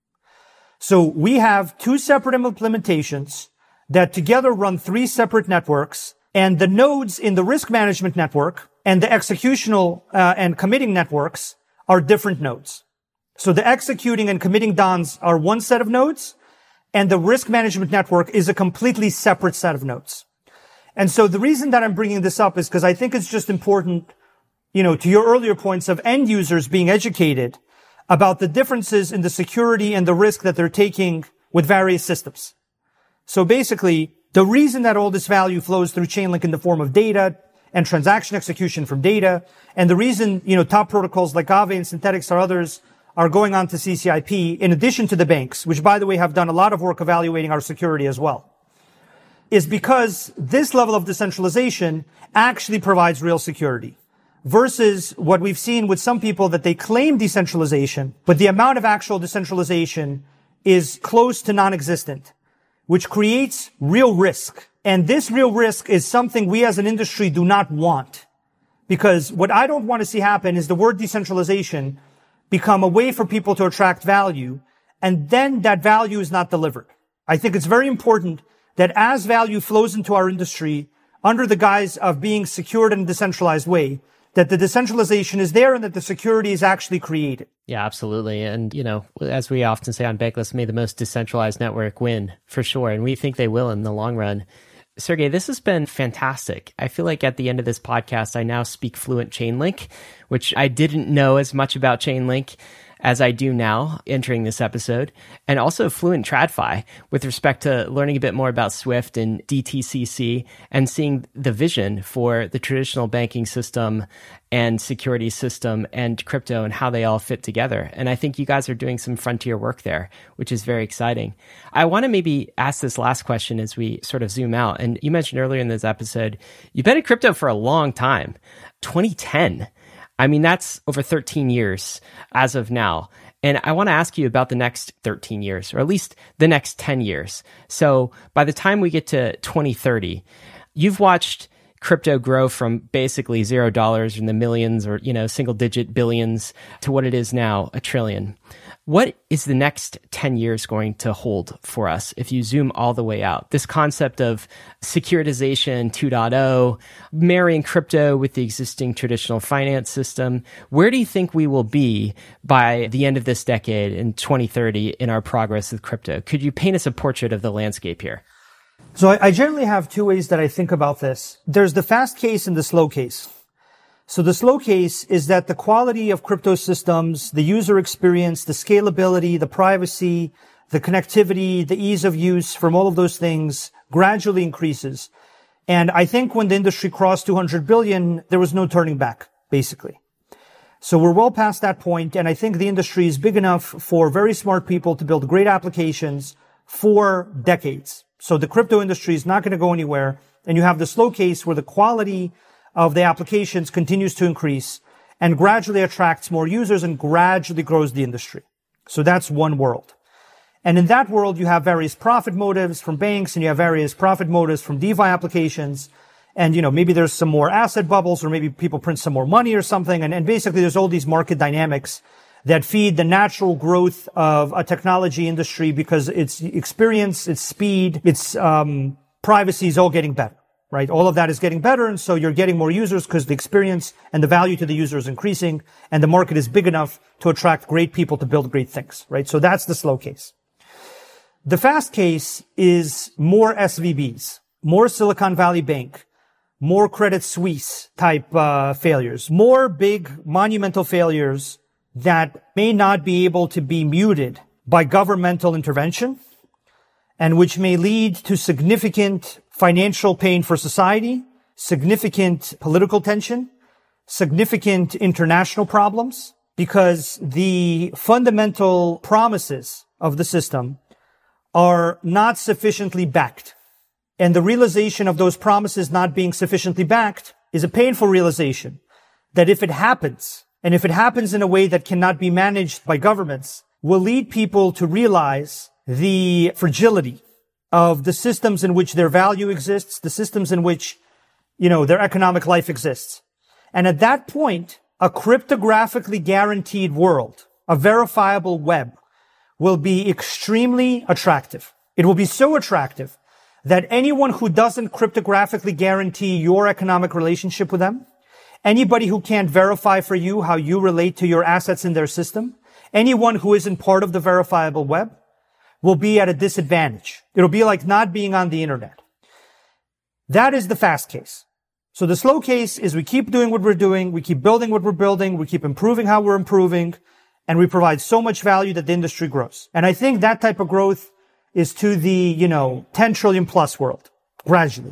So we have two separate implementations that together run three separate networks, and the nodes in the risk management network and the executional uh, and committing networks are different nodes. So the executing and committing D O Ns are one set of nodes, and the risk management network is a completely separate set of nodes. And so the reason that I'm bringing this up is because I think it's just important, you know, to your earlier points of end users being educated about the differences in the security and the risk that they're taking with various systems. So basically, the reason that all this value flows through Chainlink in the form of data and transaction execution from data, and the reason, you know, top protocols like Aave and Synthetix or others are going on to C C I P, in addition to the banks, which by the way have done a lot of work evaluating our security as well, is because this level of decentralization actually provides real security. Versus what we've seen with some people that they claim decentralization, but the amount of actual decentralization is close to non-existent, which creates real risk. And this real risk is something we as an industry do not want. Because what I don't want to see happen is the word decentralization become a way for people to attract value, and then that value is not delivered. I think it's very important that as value flows into our industry under the guise of being secured in a decentralized way, that the decentralization is there and that the security is actually created. Yeah, absolutely. And, you know, as we often say on Bankless, may the most decentralized network win, for sure. And we think they will in the long run. Sergey, this has been fantastic. I feel like at the end of this podcast, I now speak fluent Chainlink, which I didn't know as much about Chainlink as I do now entering this episode, and also fluent TradFi with respect to learning a bit more about Swift and D T C C and seeing the vision for the traditional banking system and security system and crypto and how they all fit together. And I think you guys are doing some frontier work there, which is very exciting. I want to maybe ask this last question as we sort of zoom out. And you mentioned earlier in this episode, you've been in crypto for a long time, twenty ten. I mean, that's over thirteen years as of now. And I want to ask you about the next thirteen years, or at least the next ten years. So by the time we get to twenty thirty, you've watched crypto grow from basically zero dollars in the millions or, you know, single digit billions to what it is now, a trillion. What is the next ten years going to hold for us if you zoom all the way out? This concept of securitization two point oh, marrying crypto with the existing traditional finance system. Where do you think we will be by the end of this decade in twenty thirty in our progress with crypto? Could you paint us a portrait of the landscape here? So I, I generally have two ways that I think about this. There's the fast case and the slow case. So the slow case is that the quality of crypto systems, the user experience, the scalability, the privacy, the connectivity, the ease of use from all of those things gradually increases. And I think when the industry crossed two hundred billion, there was no turning back, basically. So we're well past that point, and I think the industry is big enough for very smart people to build great applications for decades. So the crypto industry is not going to go anywhere, and you have the slow case where the quality of the applications continues to increase and gradually attracts more users and gradually grows the industry. So that's one world. And in that world, you have various profit motives from banks, and you have various profit motives from DeFi applications. And, you know, maybe there's some more asset bubbles, or maybe people print some more money or something. And, and basically there's all these market dynamics that feed the natural growth of a technology industry because its experience, its speed, its um, privacy is all getting better, right? All of that is getting better, and so you're getting more users because the experience and the value to the user is increasing, and the market is big enough to attract great people to build great things, right? So that's the slow case. The fast case is more S V Bs, more Silicon Valley Bank, more Credit Suisse type uh, failures, more big monumental failures that may not be able to be muted by governmental intervention and which may lead to significant financial pain for society, significant political tension, significant international problems, because the fundamental promises of the system are not sufficiently backed. And the realization of those promises not being sufficiently backed is a painful realization that if it happens, and if it happens in a way that cannot be managed by governments, will lead people to realize the fragility of the systems in which their value exists, the systems in which, you know, their economic life exists. And at that point, a cryptographically guaranteed world, a verifiable web, will be extremely attractive. It will be so attractive that anyone who doesn't cryptographically guarantee your economic relationship with them, anybody who can't verify for you how you relate to your assets in their system, anyone who isn't part of the verifiable web, will be at a disadvantage. It'll be like not being on the internet. That is the fast case. So the slow case is we keep doing what we're doing, we keep building what we're building, we keep improving how we're improving, and we provide so much value that the industry grows. And I think that type of growth is to the, you know, ten trillion plus world, gradually.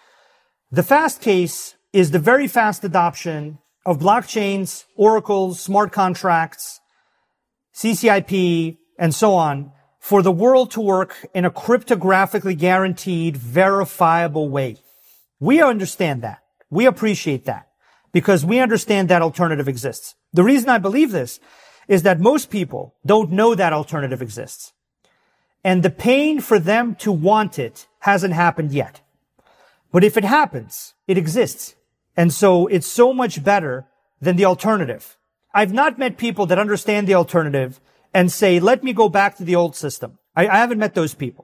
The fast case is the very fast adoption of blockchains, oracles, smart contracts, C C I P, and so on, for the world to work in a cryptographically guaranteed, verifiable way. We understand that. We appreciate that because we understand that alternative exists. The reason I believe this is that most people don't know that alternative exists. And the pain for them to want it hasn't happened yet. But if it happens, it exists. And so it's so much better than the alternative. I've not met people that understand the alternative and say, let me go back to the old system. I, I haven't met those people.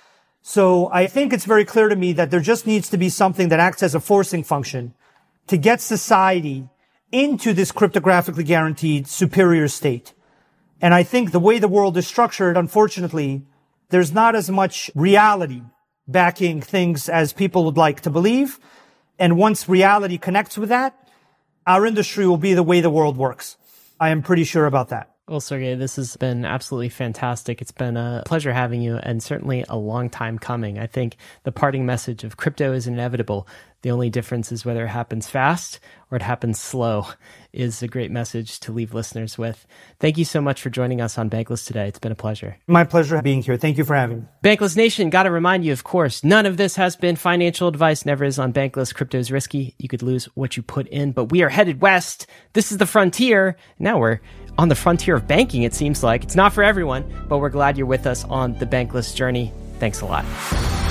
So I think it's very clear to me that there just needs to be something that acts as a forcing function to get society into this cryptographically guaranteed superior state. And I think the way the world is structured, unfortunately, there's not as much reality backing things as people would like to believe. And once reality connects with that, our industry will be the way the world works. I am pretty sure about that. Well, Sergey, this has been absolutely fantastic. It's been a pleasure having you and certainly a long time coming. I think the parting message of crypto is inevitable. The only difference is whether it happens fast or it happens slow is a great message to leave listeners with. Thank you so much for joining us on Bankless today. It's been a pleasure. My pleasure being here. Thank you for having me. Bankless Nation, got to remind you, of course, none of this has been financial advice, never is on Bankless. Crypto is risky. You could lose what you put in, but we are headed west. This is the frontier. Now we're on the frontier of banking, it seems like. It's not for everyone, but we're glad you're with us on the Bankless journey. Thanks a lot.